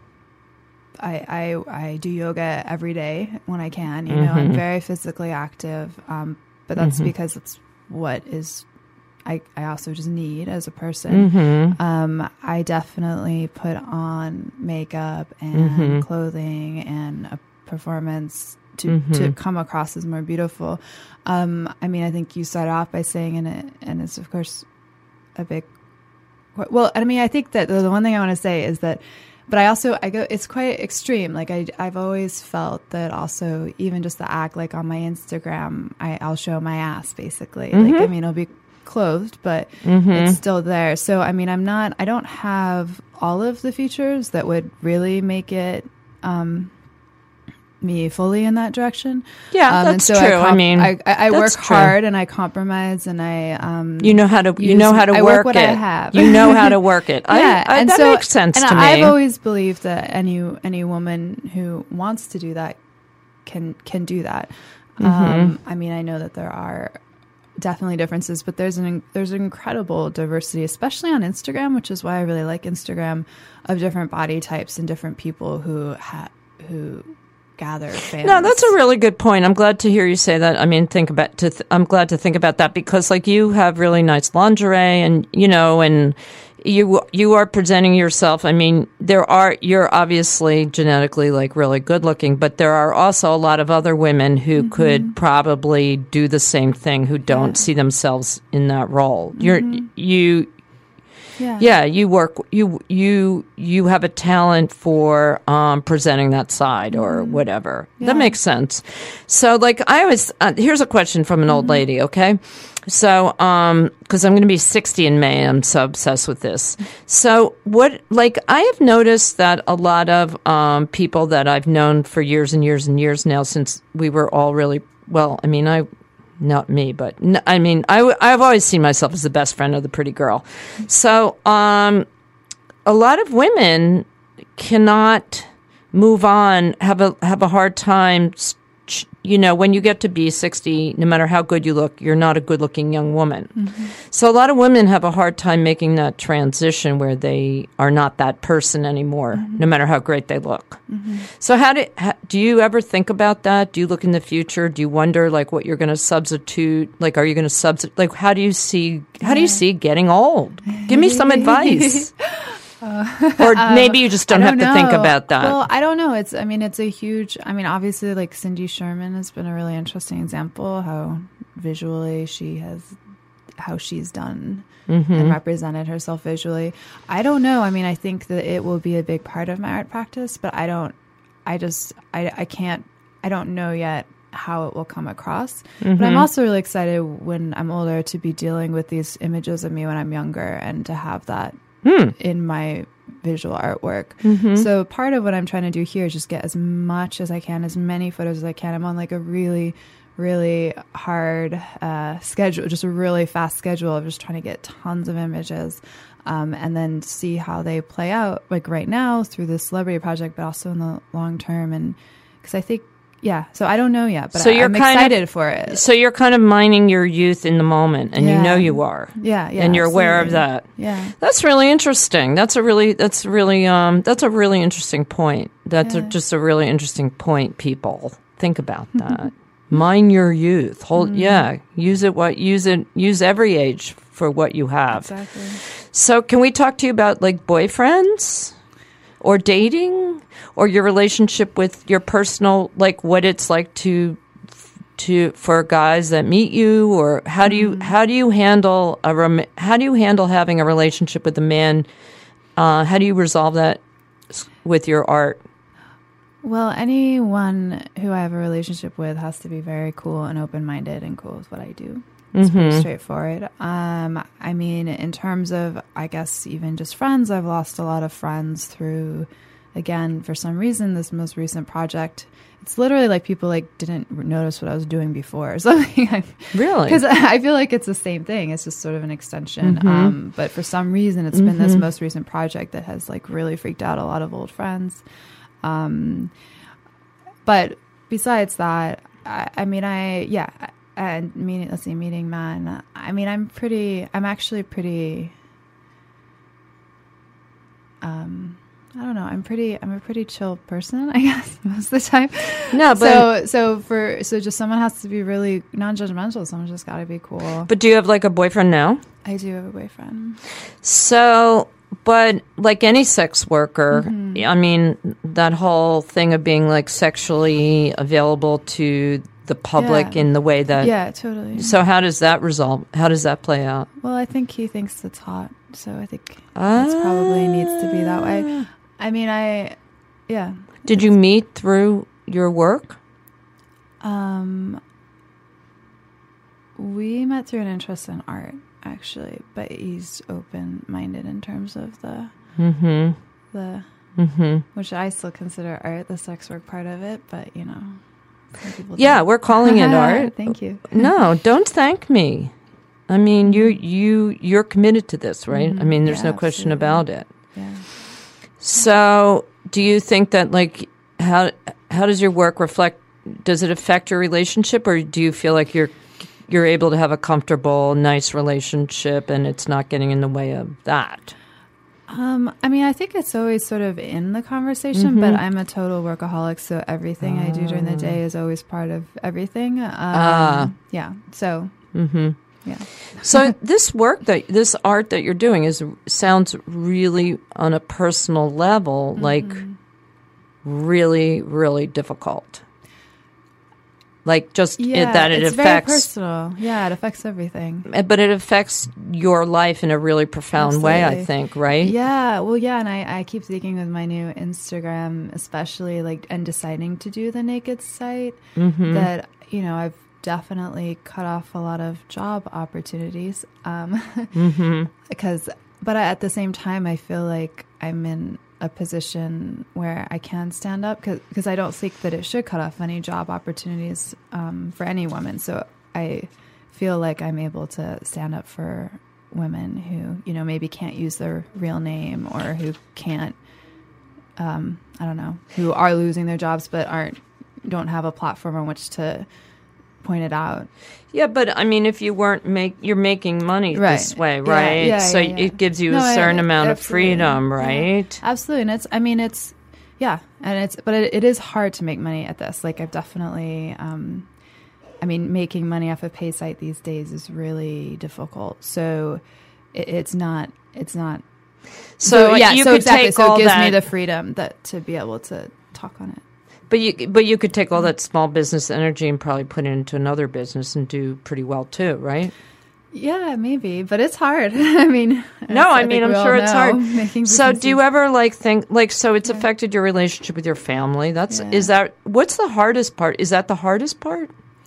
I, I, I do yoga every day when I can, you know, mm-hmm. I'm very physically active. Um, but that's mm-hmm. because it's what is, I, I also just need as a person. Mm-hmm. Um, I definitely put on makeup and mm-hmm. clothing and a performance to, mm-hmm. to come across as more beautiful. Um, I mean, I think you started off by saying, and it, and it's of course a big, well, I mean, I think that the one thing I want to say is that, but I also, I go, it's quite extreme. Like I, I've always felt that also, even just the act, like on my Instagram, I, I'll show my ass basically. Mm-hmm. Like, I mean, it'll be clothed, but mm-hmm. it's still there. So, I mean, I'm not, I don't have all of the features that would really make it, um, me fully in that direction. Yeah, um, that's so true. I, comp- I mean, I, I, I work true. hard and I compromise and I, um, you know how to, you use, know how to I work, work what it. I have. You know how to work it. yeah, I, I, and that so, makes sense and to I've me. I've always believed that any any woman who wants to do that can can do that. Mm-hmm. Um, I mean, I know that there are definitely differences, but there's an there's an incredible diversity, especially on Instagram, which is why I really like Instagram, of different body types and different people who ha- who. gather fans. No, that's a really good point. I'm glad to hear you say that. I mean, think about to. Th- I'm glad to think about that because, like, you have really nice lingerie, and you know, and you you are presenting yourself. I mean, there are you're obviously genetically like really good looking, but there are also a lot of other women who mm-hmm. could probably do the same thing who don't yeah. see themselves in that role. You're mm-hmm. you. Yeah. yeah, you work. You you you have a talent for um, presenting that side or mm-hmm. whatever. Yeah. That makes sense. So, like, I always uh, here's a question from an old mm-hmm. lady. Okay, so um, because I'm going to be sixty in May, I'm so obsessed with this. So, what like I have noticed that a lot of um, people that I've known for years and years and years now, since we were all really well. I mean, I. Not me, but n- I mean, I w- I've always seen myself as the best friend of the pretty girl. So um, a lot of women cannot move on, have a have a hard time. You know, when you get to be sixty, no matter how good you look, you're not a good-looking young woman. Mm-hmm. So a lot of women have a hard time making that transition where they are not that person anymore, mm-hmm. no matter how great they look. Mm-hmm. So how do how, do you ever think about that? Do you look in the future? Do you wonder like what you're going to substitute? Like, are you going to substitute? Like, how do you see how yeah. do you see getting old? Give me some advice. Uh, or maybe you just don't, don't have to know. think about that. Well, I don't know. It's, I mean, it's a huge, I mean, obviously like Cindy Sherman has been a really interesting example, how visually she has, how she's done mm-hmm. and represented herself visually. I don't know. I mean, I think that it will be a big part of my art practice, but I don't, I just, I, I can't, I don't know yet how it will come across. Mm-hmm. But I'm also really excited when I'm older to be dealing with these images of me when I'm younger and to have that Hmm. in my visual artwork. Mm-hmm. So part of what I'm trying to do here is just get as much as I can, as many photos as I can. I'm on like a really, really hard uh, schedule, just a really fast schedule of just trying to get tons of images um, and then see how they play out, like right now through the celebrity project, but also in the long term. And because I think, yeah, so I don't know yet, but so I, you're I'm kind excited of, for it. So you're kind of mining your youth in the moment, and yeah. you know you are. Yeah, yeah, and you're absolutely. aware of that. Yeah, that's really interesting. That's a really, that's really, um, that's a really interesting point. That's yeah. a, just a really interesting point. People think about that. Mine your youth. Hold, mm. yeah, use it. What use it? Use every age for what you have. Exactly. So, can we talk to you about like boyfriends? Or dating, or your relationship with your personal, like what it's like to, to for guys that meet you, or how do you mm. how do you handle a rem- how do you handle having a relationship with a man? Uh, how do you resolve that with your art? Well, anyone who I have a relationship with has to be very cool and open minded and cool with what I do. It's mm-hmm. pretty straightforward. Um, I mean, in terms of, I guess, even just friends, I've lost a lot of friends through again, for some reason, this most recent project, it's literally like people like didn't notice what I was doing before or something. Really? Because I feel like it's the same thing. It's just sort of an extension. Mm-hmm. Um, but for some reason, it's mm-hmm. been this most recent project that has like really freaked out a lot of old friends. Um, but besides that, I, I mean, I, yeah, and meeting, let's see, meeting men. I mean, I'm pretty, I'm actually pretty, um, I don't know. I'm pretty. I'm a pretty chill person, I guess, most of the time. No, but so so for so just someone has to be really non-judgmental. Someone's just got to be cool. But do you have like a boyfriend now? I do have a boyfriend. So, but like any sex worker, Mm-hmm. I mean, that whole thing of being like sexually available to the public Yeah. in the way that. Yeah, totally. So how does that resolve? How does that play out? Well, I think he thinks it's hot, so I think that's probably needs to be that way. I mean, I, yeah. Did you meet through your work? Um, we met through an interest in art, actually, but he's open-minded in terms of the, Mm-hmm. the, Mm-hmm. which I still consider art, the sex work part of it, but you know, some people Yeah, don't. we're calling it art. Thank you. No, don't thank me. I mean, you you you're committed to this, right? Mhm. I mean, there's Yeah, no question absolutely. about it. Yeah. So, do you think that like how how does your work reflect? Does it affect your relationship, or do you feel like you're you're able to have a comfortable, nice relationship, and it's not getting in the way of that? Um, I mean, I think it's always sort of in the conversation, Mm-hmm. but I'm a total workaholic, so everything I do during the day is always part of everything. Um, Ah. Yeah. So, Mm-hmm. yeah. So this work that this art that you're doing is sounds really on a personal level like really really difficult. Like just it, Yeah, that it it's affects, very personal. Yeah, it affects everything. but it affects your life in a really profound way. I Absolutely. think, right? Yeah, well, yeah, and I, I keep thinking with my new Instagram, especially like, and deciding to do the naked site, Mm-hmm. that, you know, I've definitely cut off a lot of job opportunities. Um, Mm-hmm. because, but at the same time, I feel like I'm in a position where I can stand up because I don't think that it should cut off any job opportunities um, for any woman. So I feel like I'm able to stand up for women who, you know, maybe can't use their real name or who can't, um, I don't know, who are losing their jobs but aren't, don't have a platform on which to point it out. Yeah, but I mean, if you weren't make, you're making money Right. this way, Yeah, right? yeah, so yeah, yeah. it gives you No, a I- certain amount of absolutely. freedom, Yeah. right? Absolutely. And it's, I mean, it's, yeah. And it's, but it, it is hard to make money at this. Like I've definitely, um, I mean, making money off a pay site these days is really difficult. So it, it's not, it's not. So, yeah, you so could exactly. take so all it gives that, me the freedom that to be able to talk on it. but you but you could take all that small business energy and probably put it into another business and do pretty well too, right? Yeah, maybe, but it's hard. I mean, No, I think mean, I'm we all sure it's know, hard. making So do you businesses- ever like think like so it's affected your relationship with your family? That's Yeah. is that what's the hardest part? Is that the hardest part?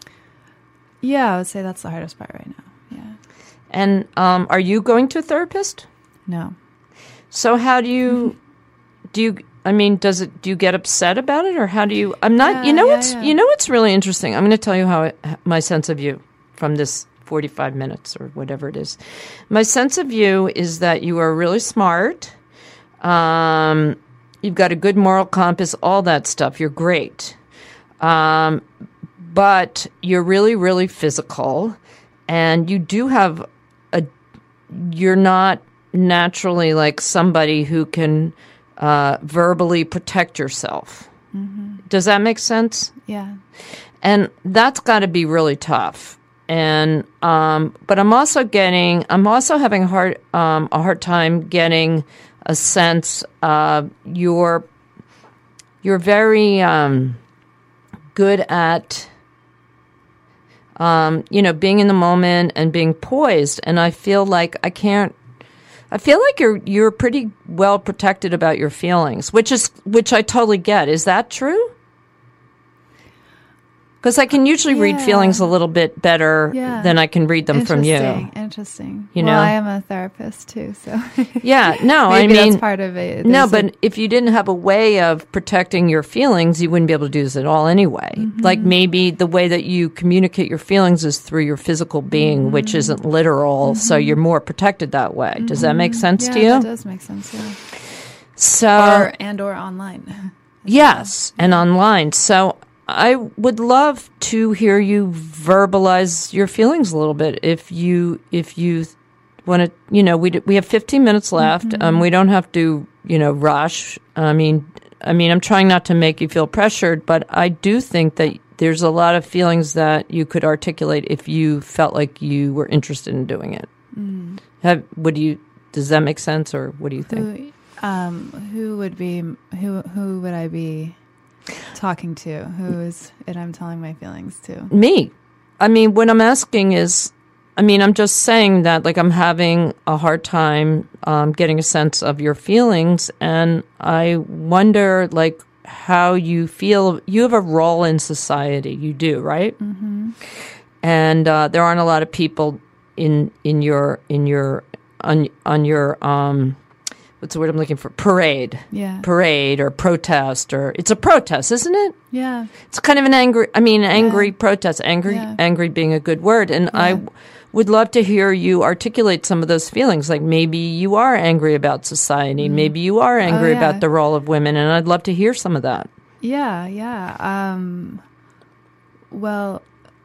Yeah, I would say that's the hardest part right now. Yeah. And um, are you going to a therapist? No. So how do you do you I mean, does it do you get upset about it or how do you I'm not Yeah, you know yeah, what's yeah. you know what's really interesting. I'm going to tell you how it, my sense of you from this forty-five minutes or whatever it is. My sense of you is that you are really smart. Um, you've got a good moral compass, all that stuff. You're great. Um, but you're really, really physical. And you do have a, you're not naturally like somebody who can uh, verbally protect yourself. Mm-hmm. Does that make sense? Yeah. And that's got to be really tough. And um, but I'm also getting, I'm also having a hard, um, a hard time getting a sense of you're, you're very um, good at, um, you know, being in the moment and being poised. And I feel like I can't. I feel like you're you're pretty well protected about your feelings, which is which I totally get. Is that true? Because I can usually read Yeah. feelings a little bit better Yeah. than I can read them from you. Interesting. Interesting. You well, know? I am a therapist too, so Yeah, no, I maybe mean, that's part of it. no, There's a- but if you didn't have a way of protecting your feelings, you wouldn't be able to do this at all anyway. Mm-hmm. Like maybe the way that you communicate your feelings is through your physical being, Mm-hmm. which isn't literal, so you're more protected that way. Does that make sense yeah, to you? that does make sense. Yeah. So Or and or online. yes, and online. So I would love to hear you verbalize your feelings a little bit. If you if you want to, you know, we d- we have fifteen minutes left. Mm-hmm. Um, we don't have to, you know, rush. I mean, I mean, I'm trying not to make you feel pressured, but I do think that there's a lot of feelings that you could articulate if you felt like you were interested in doing it. Mm. Have would you? Does that make sense, or what do you think? Who, um, who would be who? Who would I be talking to? Who is it? I'm telling my feelings to. Me. I mean, what I'm asking is, I mean, I'm just saying that, like, I'm having a hard time um, getting a sense of your feelings, and I wonder, like, how you feel. You have a role in society. You do, right? Mm-hmm. And uh, there aren't a lot of people in in your in your on on your um, what's the word I'm looking for? Parade. Yeah. Parade or protest, or it's a protest, isn't it? Yeah. It's kind of an angry, I mean, angry Yeah. protest, angry, Yeah. angry being a good word. And I Yeah. w- would love to hear you articulate some of those feelings. Like maybe you are angry about society. Maybe you are angry Oh, yeah. about the role of women. And I'd love to hear some of that. Yeah, yeah. Um, well,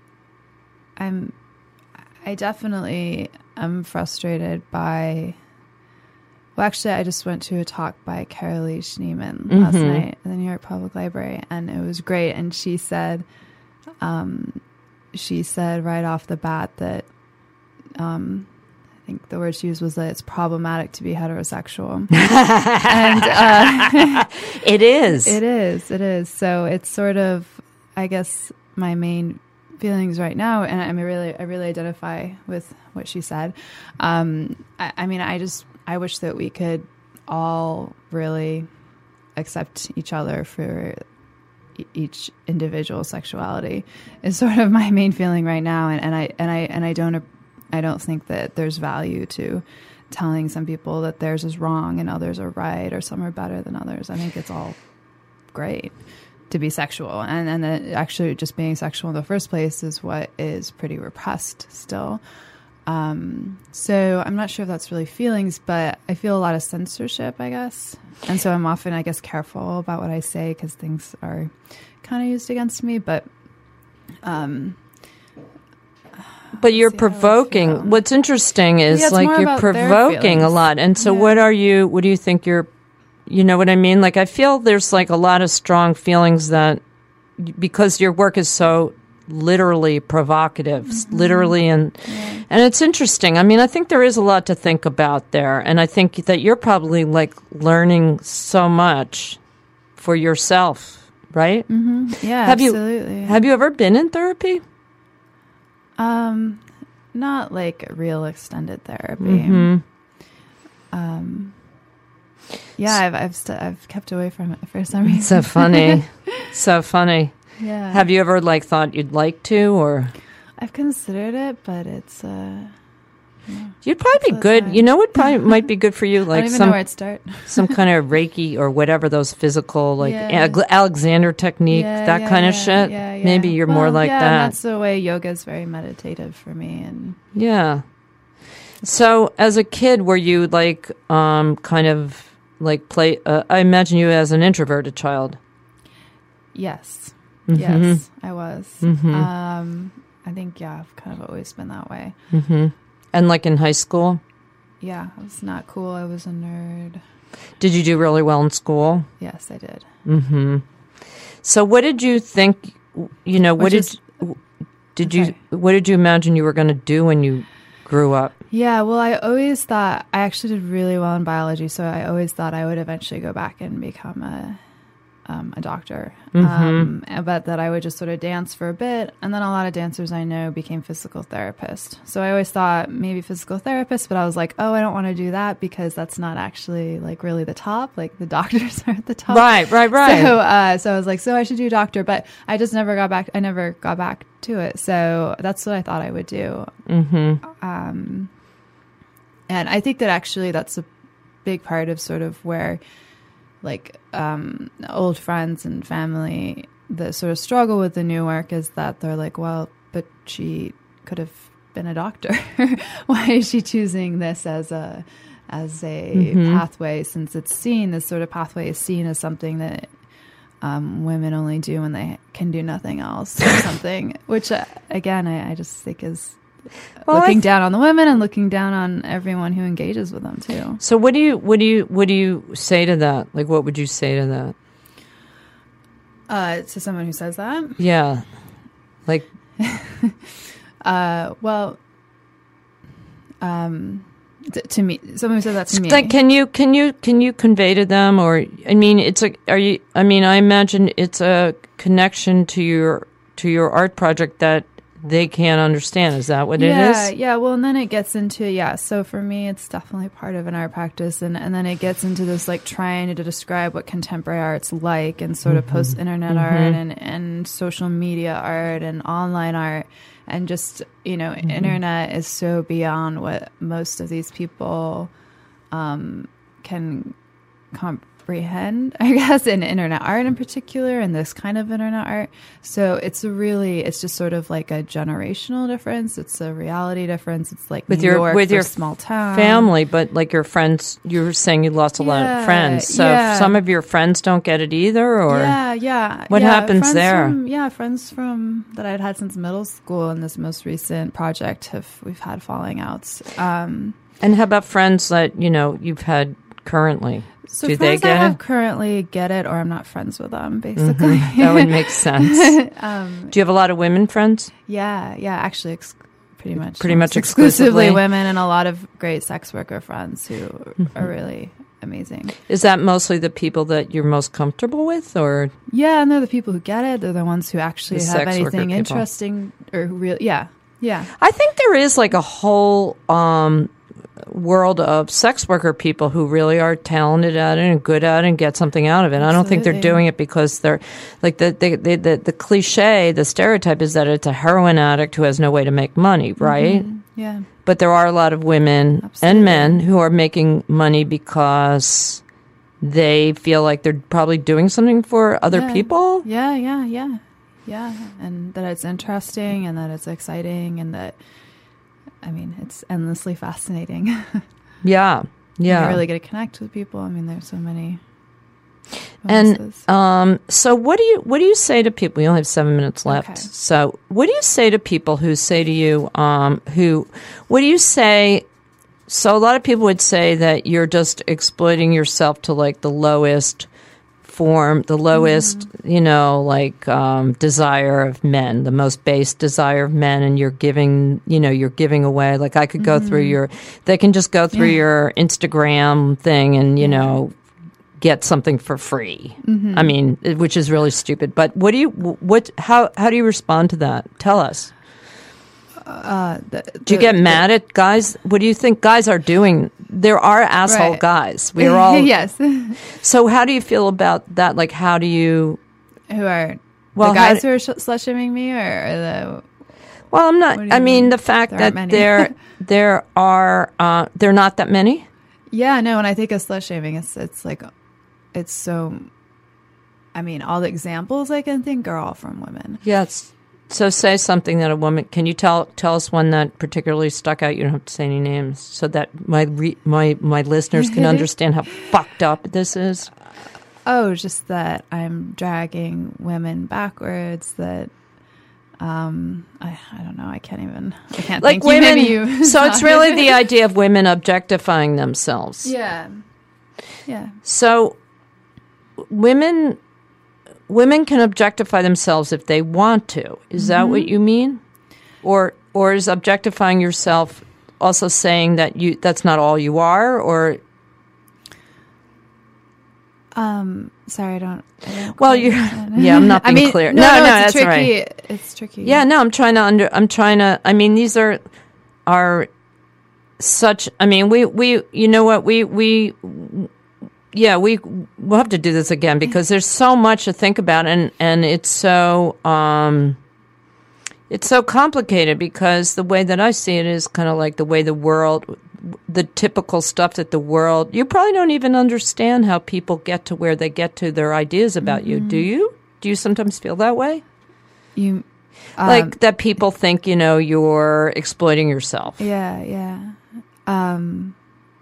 I'm, I definitely am frustrated by, well, actually, I just went to a talk by Carolee Schneeman last Mhm. night at the New York Public Library, and it was great. And she said, um, she said right off the bat that, um, I think the word she used was that it's problematic to be heterosexual. and, uh, It is. It is. It is. So it's sort of, I guess, my main feelings right now, and I mean, really, I really identify with what she said. Um, I, I mean, I just, I wish that we could all really accept each other for e- each individual sexuality is sort of my main feeling right now, and, and I and I and I don't, I don't think that there's value to telling some people that theirs is wrong and others are right, or some are better than others. I think it's all great to be sexual, and and that actually just being sexual in the first place is what is pretty repressed still. Um, so I'm not sure if that's really feelings, but I feel a lot of censorship, I guess, and so I'm often, I guess, careful about what I say because things are kind of used against me. But um, But you're see how I provoking. feel. What's interesting is Yeah, it's like more you're about their provoking a feelings. lot. And so, Yeah. what are you? What do you think you're? You know what I mean? Like I feel there's like a lot of strong feelings that because your work is so literally provocative, Mm-hmm. literally, and and it's interesting. I mean, I think there is a lot to think about there, and I think that you're probably like learning so much for yourself, right? mm-hmm. yeah, Have you- absolutely. Have you ever been in therapy? Um, not like real extended therapy. Mm-hmm. Um, yeah, I've I've st- I've kept away from it for some reason. So funny, so funny. Yeah. Have you ever like thought you'd like to, or I've considered it, but it's uh, you'd probably be That's good. fine. You know what probably might be good for you, I like don't even some know where to start. some kind of Reiki or whatever those physical like Yeah. Ag- Alexander technique, Yeah, that yeah, kind of yeah, shit. yeah, yeah. Maybe you're more Well, like yeah, and that. that's the way yoga is very meditative for me, and Yeah. So as a kid, were you like um kind of like play? Uh, I imagine you as an introverted child. yes, Mhm. yes, I was. Mhm. Um, I think yeah, I've kind of always been that way. hmm And like in high school, Yeah, I was not cool. I was a nerd. did you do really well in school? Yes, I did. Mm-hmm. So what did you think, you know, what Which did, is- did I'm you, sorry. what did you imagine you were going to do when you grew up? Yeah, well, I always thought I actually did really well in biology, so I always thought I would eventually go back and become a um, a doctor, Mm-hmm. um, but that I would just sort of dance for a bit. And then a lot of dancers I know became physical therapists. So I always thought maybe physical therapist, but I was like, oh, I don't want to do that because that's not actually like really the top. Like the doctors are at the top. Right, right, right. So, uh, so I was like, so I should do doctor, but I just never got back. I never got back to it. So that's what I thought I would do. Mm-hmm. Um, and I think that actually that's a big part of sort of where like um, old friends and family that sort of struggle with the new work is that they're like, well, but she could have been a doctor. Why is she choosing this as a as a Mm-hmm. pathway, since it's seen, this sort of pathway is seen as something that um, women only do when they can do nothing else or something, which uh, again, I, I just think is Well, looking I th- down on the women and looking down on everyone who engages with them too. So what do you what do you what do you say to that? Like, what would you say to that? Uh, to someone who says that, Yeah, like uh, well, um, t- to me, someone who said that to me, like, can you can you can you convey to them, or I mean, it's a are you? I mean, I imagine it's a connection to your to your art project that they can't understand. Is that what yeah, it is? yeah. Well, and then it gets into yeah. So for me, it's definitely part of an art practice, and and then it gets into this like trying to describe what contemporary art's like, and sort of Mm-hmm. post internet art and and social media art and online art, and just you know, Mm-hmm. internet is so beyond what most of these people um, can comprehend, I guess, in internet art in particular, and this kind of internet art. So it's a really, it's just sort of like a generational difference. It's a reality difference. It's like With New your York with your versus small town family, but like your friends, you were saying you lost a lot of Yeah, friends. So yeah. some of your friends don't get it either, or Yeah, yeah. What yeah, happens friends there? From, yeah, friends from that I'd had since middle school and this most recent project have we've had falling outs. Um, and how about friends that you know you've had currently? so Do they friends I get have it? currently get it, or I'm not friends with them. Basically, That would make sense. um, Do you have a lot of women friends? yeah, yeah. Actually, ex- pretty much, Pretty much almost exclusively exclusively? women, and a lot of great sex worker friends who Mm-hmm. are really amazing. Is that mostly the people that you're most comfortable with, or Yeah, and they're the people who get it. They're the ones who actually The have sex worker anything people. interesting or who really. Yeah, yeah. I think there is like a whole um, world of sex worker people who really are talented at it and good at it and get something out of it. I don't think they're Absolutely. doing it because they're like the the, the the the cliche, the stereotype is that it's a heroin addict who has no way to make money, right? Yeah. But there are a lot of women Absolutely. and men who are making money because they feel like they're probably doing something for other Yeah. people. Yeah, yeah, yeah. Yeah. And that it's interesting and that it's exciting and that, I mean, it's endlessly fascinating. Yeah, yeah. You really get to connect with people. I mean, there's so many. And bonuses. um, so, what do you what do you say to people? We only have seven minutes left. Okay. So, what do you say to people who say to you, um, who, what do you say? So, a lot of people would say that you're just exploiting yourself to like the lowest form, the lowest, Mm-hmm. you know, like um, desire of men, the most base desire of men, and you're giving, you know, you're giving away. Like I could go through your, they can just go through Mm-hmm. Yeah. your Instagram thing and you know get something for free. Mm-hmm. I mean, it- which is really stupid. But what do you, what, how, how do you respond to that? Tell us. uh, the, Do you the- get mad at guys? What do you think guys are doing? There are asshole Right. guys. We're all. yes. So how do you feel about that? Like, how do you? Who are Well, the how guys do- who are sh- slut shaming me, or, or the Well, I'm not. What do you I mean, mean? the fact There that aren't many. there there are uh, there are not that many. yeah, no. And I think of slut shaming, it's it's like it's so. I mean, all the examples I can think are all from women. Yes. So say something that a woman. Can you tell tell us one that particularly stuck out? You don't have to say any names, so that my re, my my listeners can understand how fucked up this is. Oh, just that I'm dragging women backwards. That um, I I don't know. I can't even. I can't Like think. You- women. maybe you So it's really the idea of women objectifying themselves. yeah, yeah. So women women can objectify themselves if they want to. Is that what you mean? Or or is objectifying yourself also saying that you that's not all you are, or Um, sorry, I don't. I don't Well, quite you're. understand. Yeah, I'm not I being mean, clear. No, No, no, no, it's that's tricky. right. It's tricky. Yeah, no, I'm trying to under. I'm trying to. I mean, these are are such. I mean, we we. You know what? We we. Yeah, we we'll have to do this again because there's so much to think about, and and it's so um, it's so complicated because the way that I see it is kind of like the way the world, the typical stuff that the world. You probably don't even understand how people get to where they get to their ideas about mm-hmm. you. Do you? Do you sometimes feel that way? You um, like that people think you know you're exploiting yourself. Yeah, yeah. Um,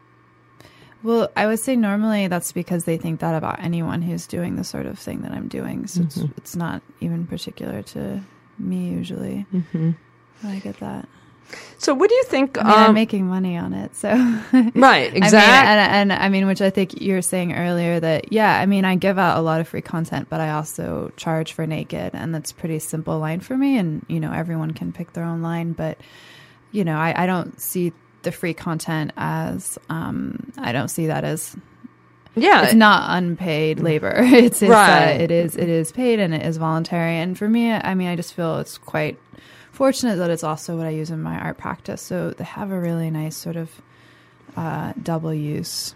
Well, I would say normally that's because they think that about anyone who's doing the sort of thing that I'm doing. So mm-hmm. it's, it's not even particular to me usually. Mm-hmm. I get that. So what do you think? I mean, um, I'm making money on it. So right, exactly. I mean, and, and I mean, which I think you were saying earlier that, yeah, I mean, I give out a lot of free content, but I also charge for Naked. And that's a pretty simple line for me. And, you know, everyone can pick their own line. But, you know, I, I don't see the free content as um I don't see that as yeah it's not unpaid labor. It's, it's right. uh, it is it is paid and it is voluntary. And for me, I mean, I just feel it's quite fortunate that it's also what I use in my art practice. So they have a really nice sort of uh, double use.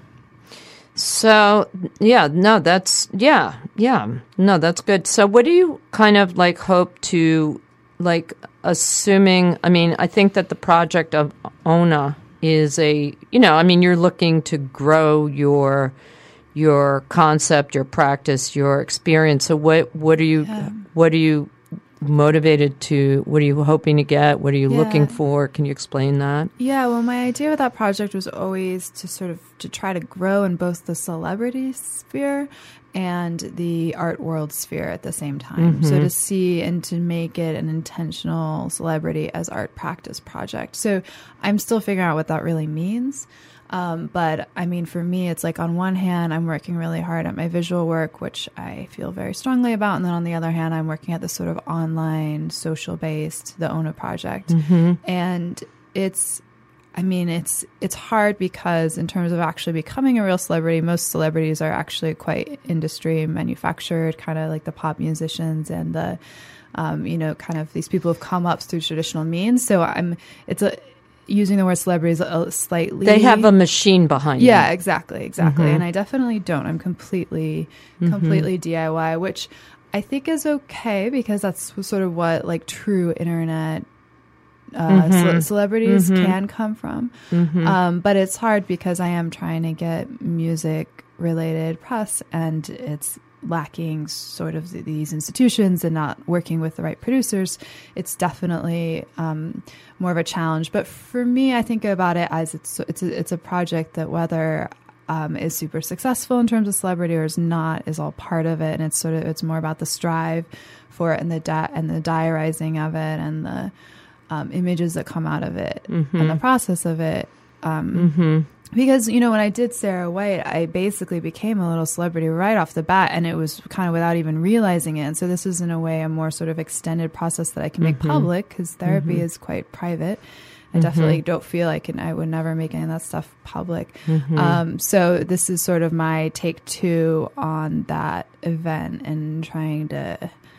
So yeah, no, that's yeah, yeah, no, that's good. So what do you kind of like hope to like? Assuming, I mean, I think that the project of Ona is a, you know, I mean, you're looking to grow your your concept, your practice, your experience. So what what are you yeah. what are you motivated to? What are you hoping to get? What are you yeah. looking for? Can you explain that? Yeah, well, my idea with that project was always to sort of to try to grow in both the celebrity sphere and the art world sphere at the same time. Mm-hmm. So to see and to make it an intentional celebrity as art practice project. So I'm still figuring out what that really means. Um, but I mean, for me, it's like on one hand, I'm working really hard at my visual work, which I feel very strongly about. And then on the other hand, I'm working at this sort of online, social based, the Ona project. Mm-hmm. And it's, I mean, it's it's hard because in terms of actually becoming a real celebrity, most celebrities are actually quite industry manufactured, kind of like the pop musicians and the, um, you know, kind of these people who've come up through traditional means. So I'm, it's a, using the word celebrities a slightly. They have a machine behind yeah, them. exactly, exactly. Mm-hmm. And I definitely don't. I'm completely, completely mm-hmm. D I Y, which I think is okay because that's sort of what like true internet Uh, mm-hmm. ce- celebrities mm-hmm. can come from. Mm-hmm. Um, but it's hard because I am trying to get music related press and it's lacking sort of th- these institutions and not working with the right producers. It's definitely um, more of a challenge. But for me, I think about it as it's it's a, it's a project that whether um, is super successful in terms of celebrity or is not is all part of it. And it's sort of it's more about the strive for it and the di- and the diarizing of it and the Um, images that come out of it mm-hmm. and the process of it. Um, mm-hmm. Because, you know, when I did Sarah White, I basically became a little celebrity right off the bat, and it was kind of without even realizing it. And so this is, in a way, a more sort of extended process that I can make mm-hmm. public because therapy mm-hmm. is quite private. I mm-hmm. definitely don't feel like I, I would never make any of that stuff public. Mm-hmm. Um, so this is sort of my take two on that event and trying to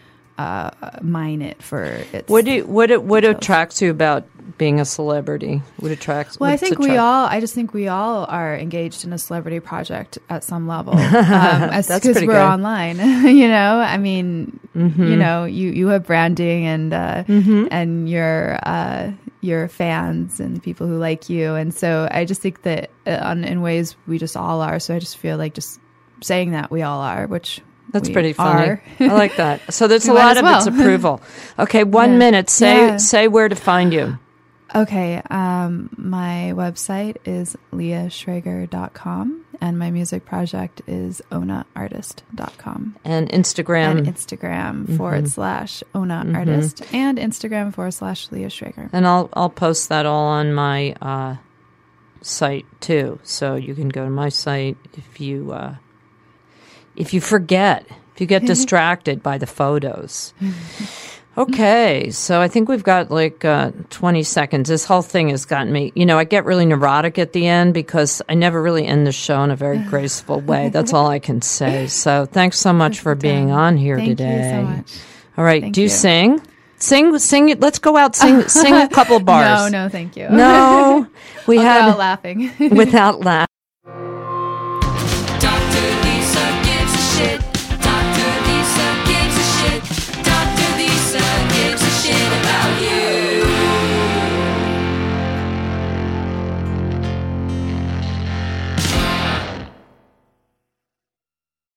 uh, mine it for its. What do you, what it, what attracts you about being a celebrity? What attracts? Well, I think we all. I just think we all are engaged in a celebrity project at some level, um, as because we're good. Online. You know, I mean, mm-hmm. you know, you, you have branding and uh, mm-hmm. and your uh, your fans and people who like you, and so I just think that uh, in ways we just all are. So I just feel like just saying that we all are, which. That's we pretty funny. Are. I like that. So there's We a lot of well. its approval. Okay, one Yeah. minute. Say Yeah. say where to find you. Okay, um, my website is leah schrager dot com and my music project is ona artist dot com. And Instagram. And Instagram mm-hmm. forward slash Ona mm-hmm. Artist and Instagram forward slash Leah Schrager. And I'll I'll post that all on my uh, site too. So you can go to my site if you uh, if you forget, if you get distracted by the photos. Okay, so I think we've got like uh, twenty seconds. This whole thing has gotten me, you know, I get really neurotic at the end because I never really end the show in a very graceful way. That's all I can say. So thanks so much for being on here Thank today. you so much. All right, Thank do you you. sing? Sing, sing it. Let's go out, sing, sing a couple bars. No, no, thank you. No, we I'll had go out laughing. without laughing.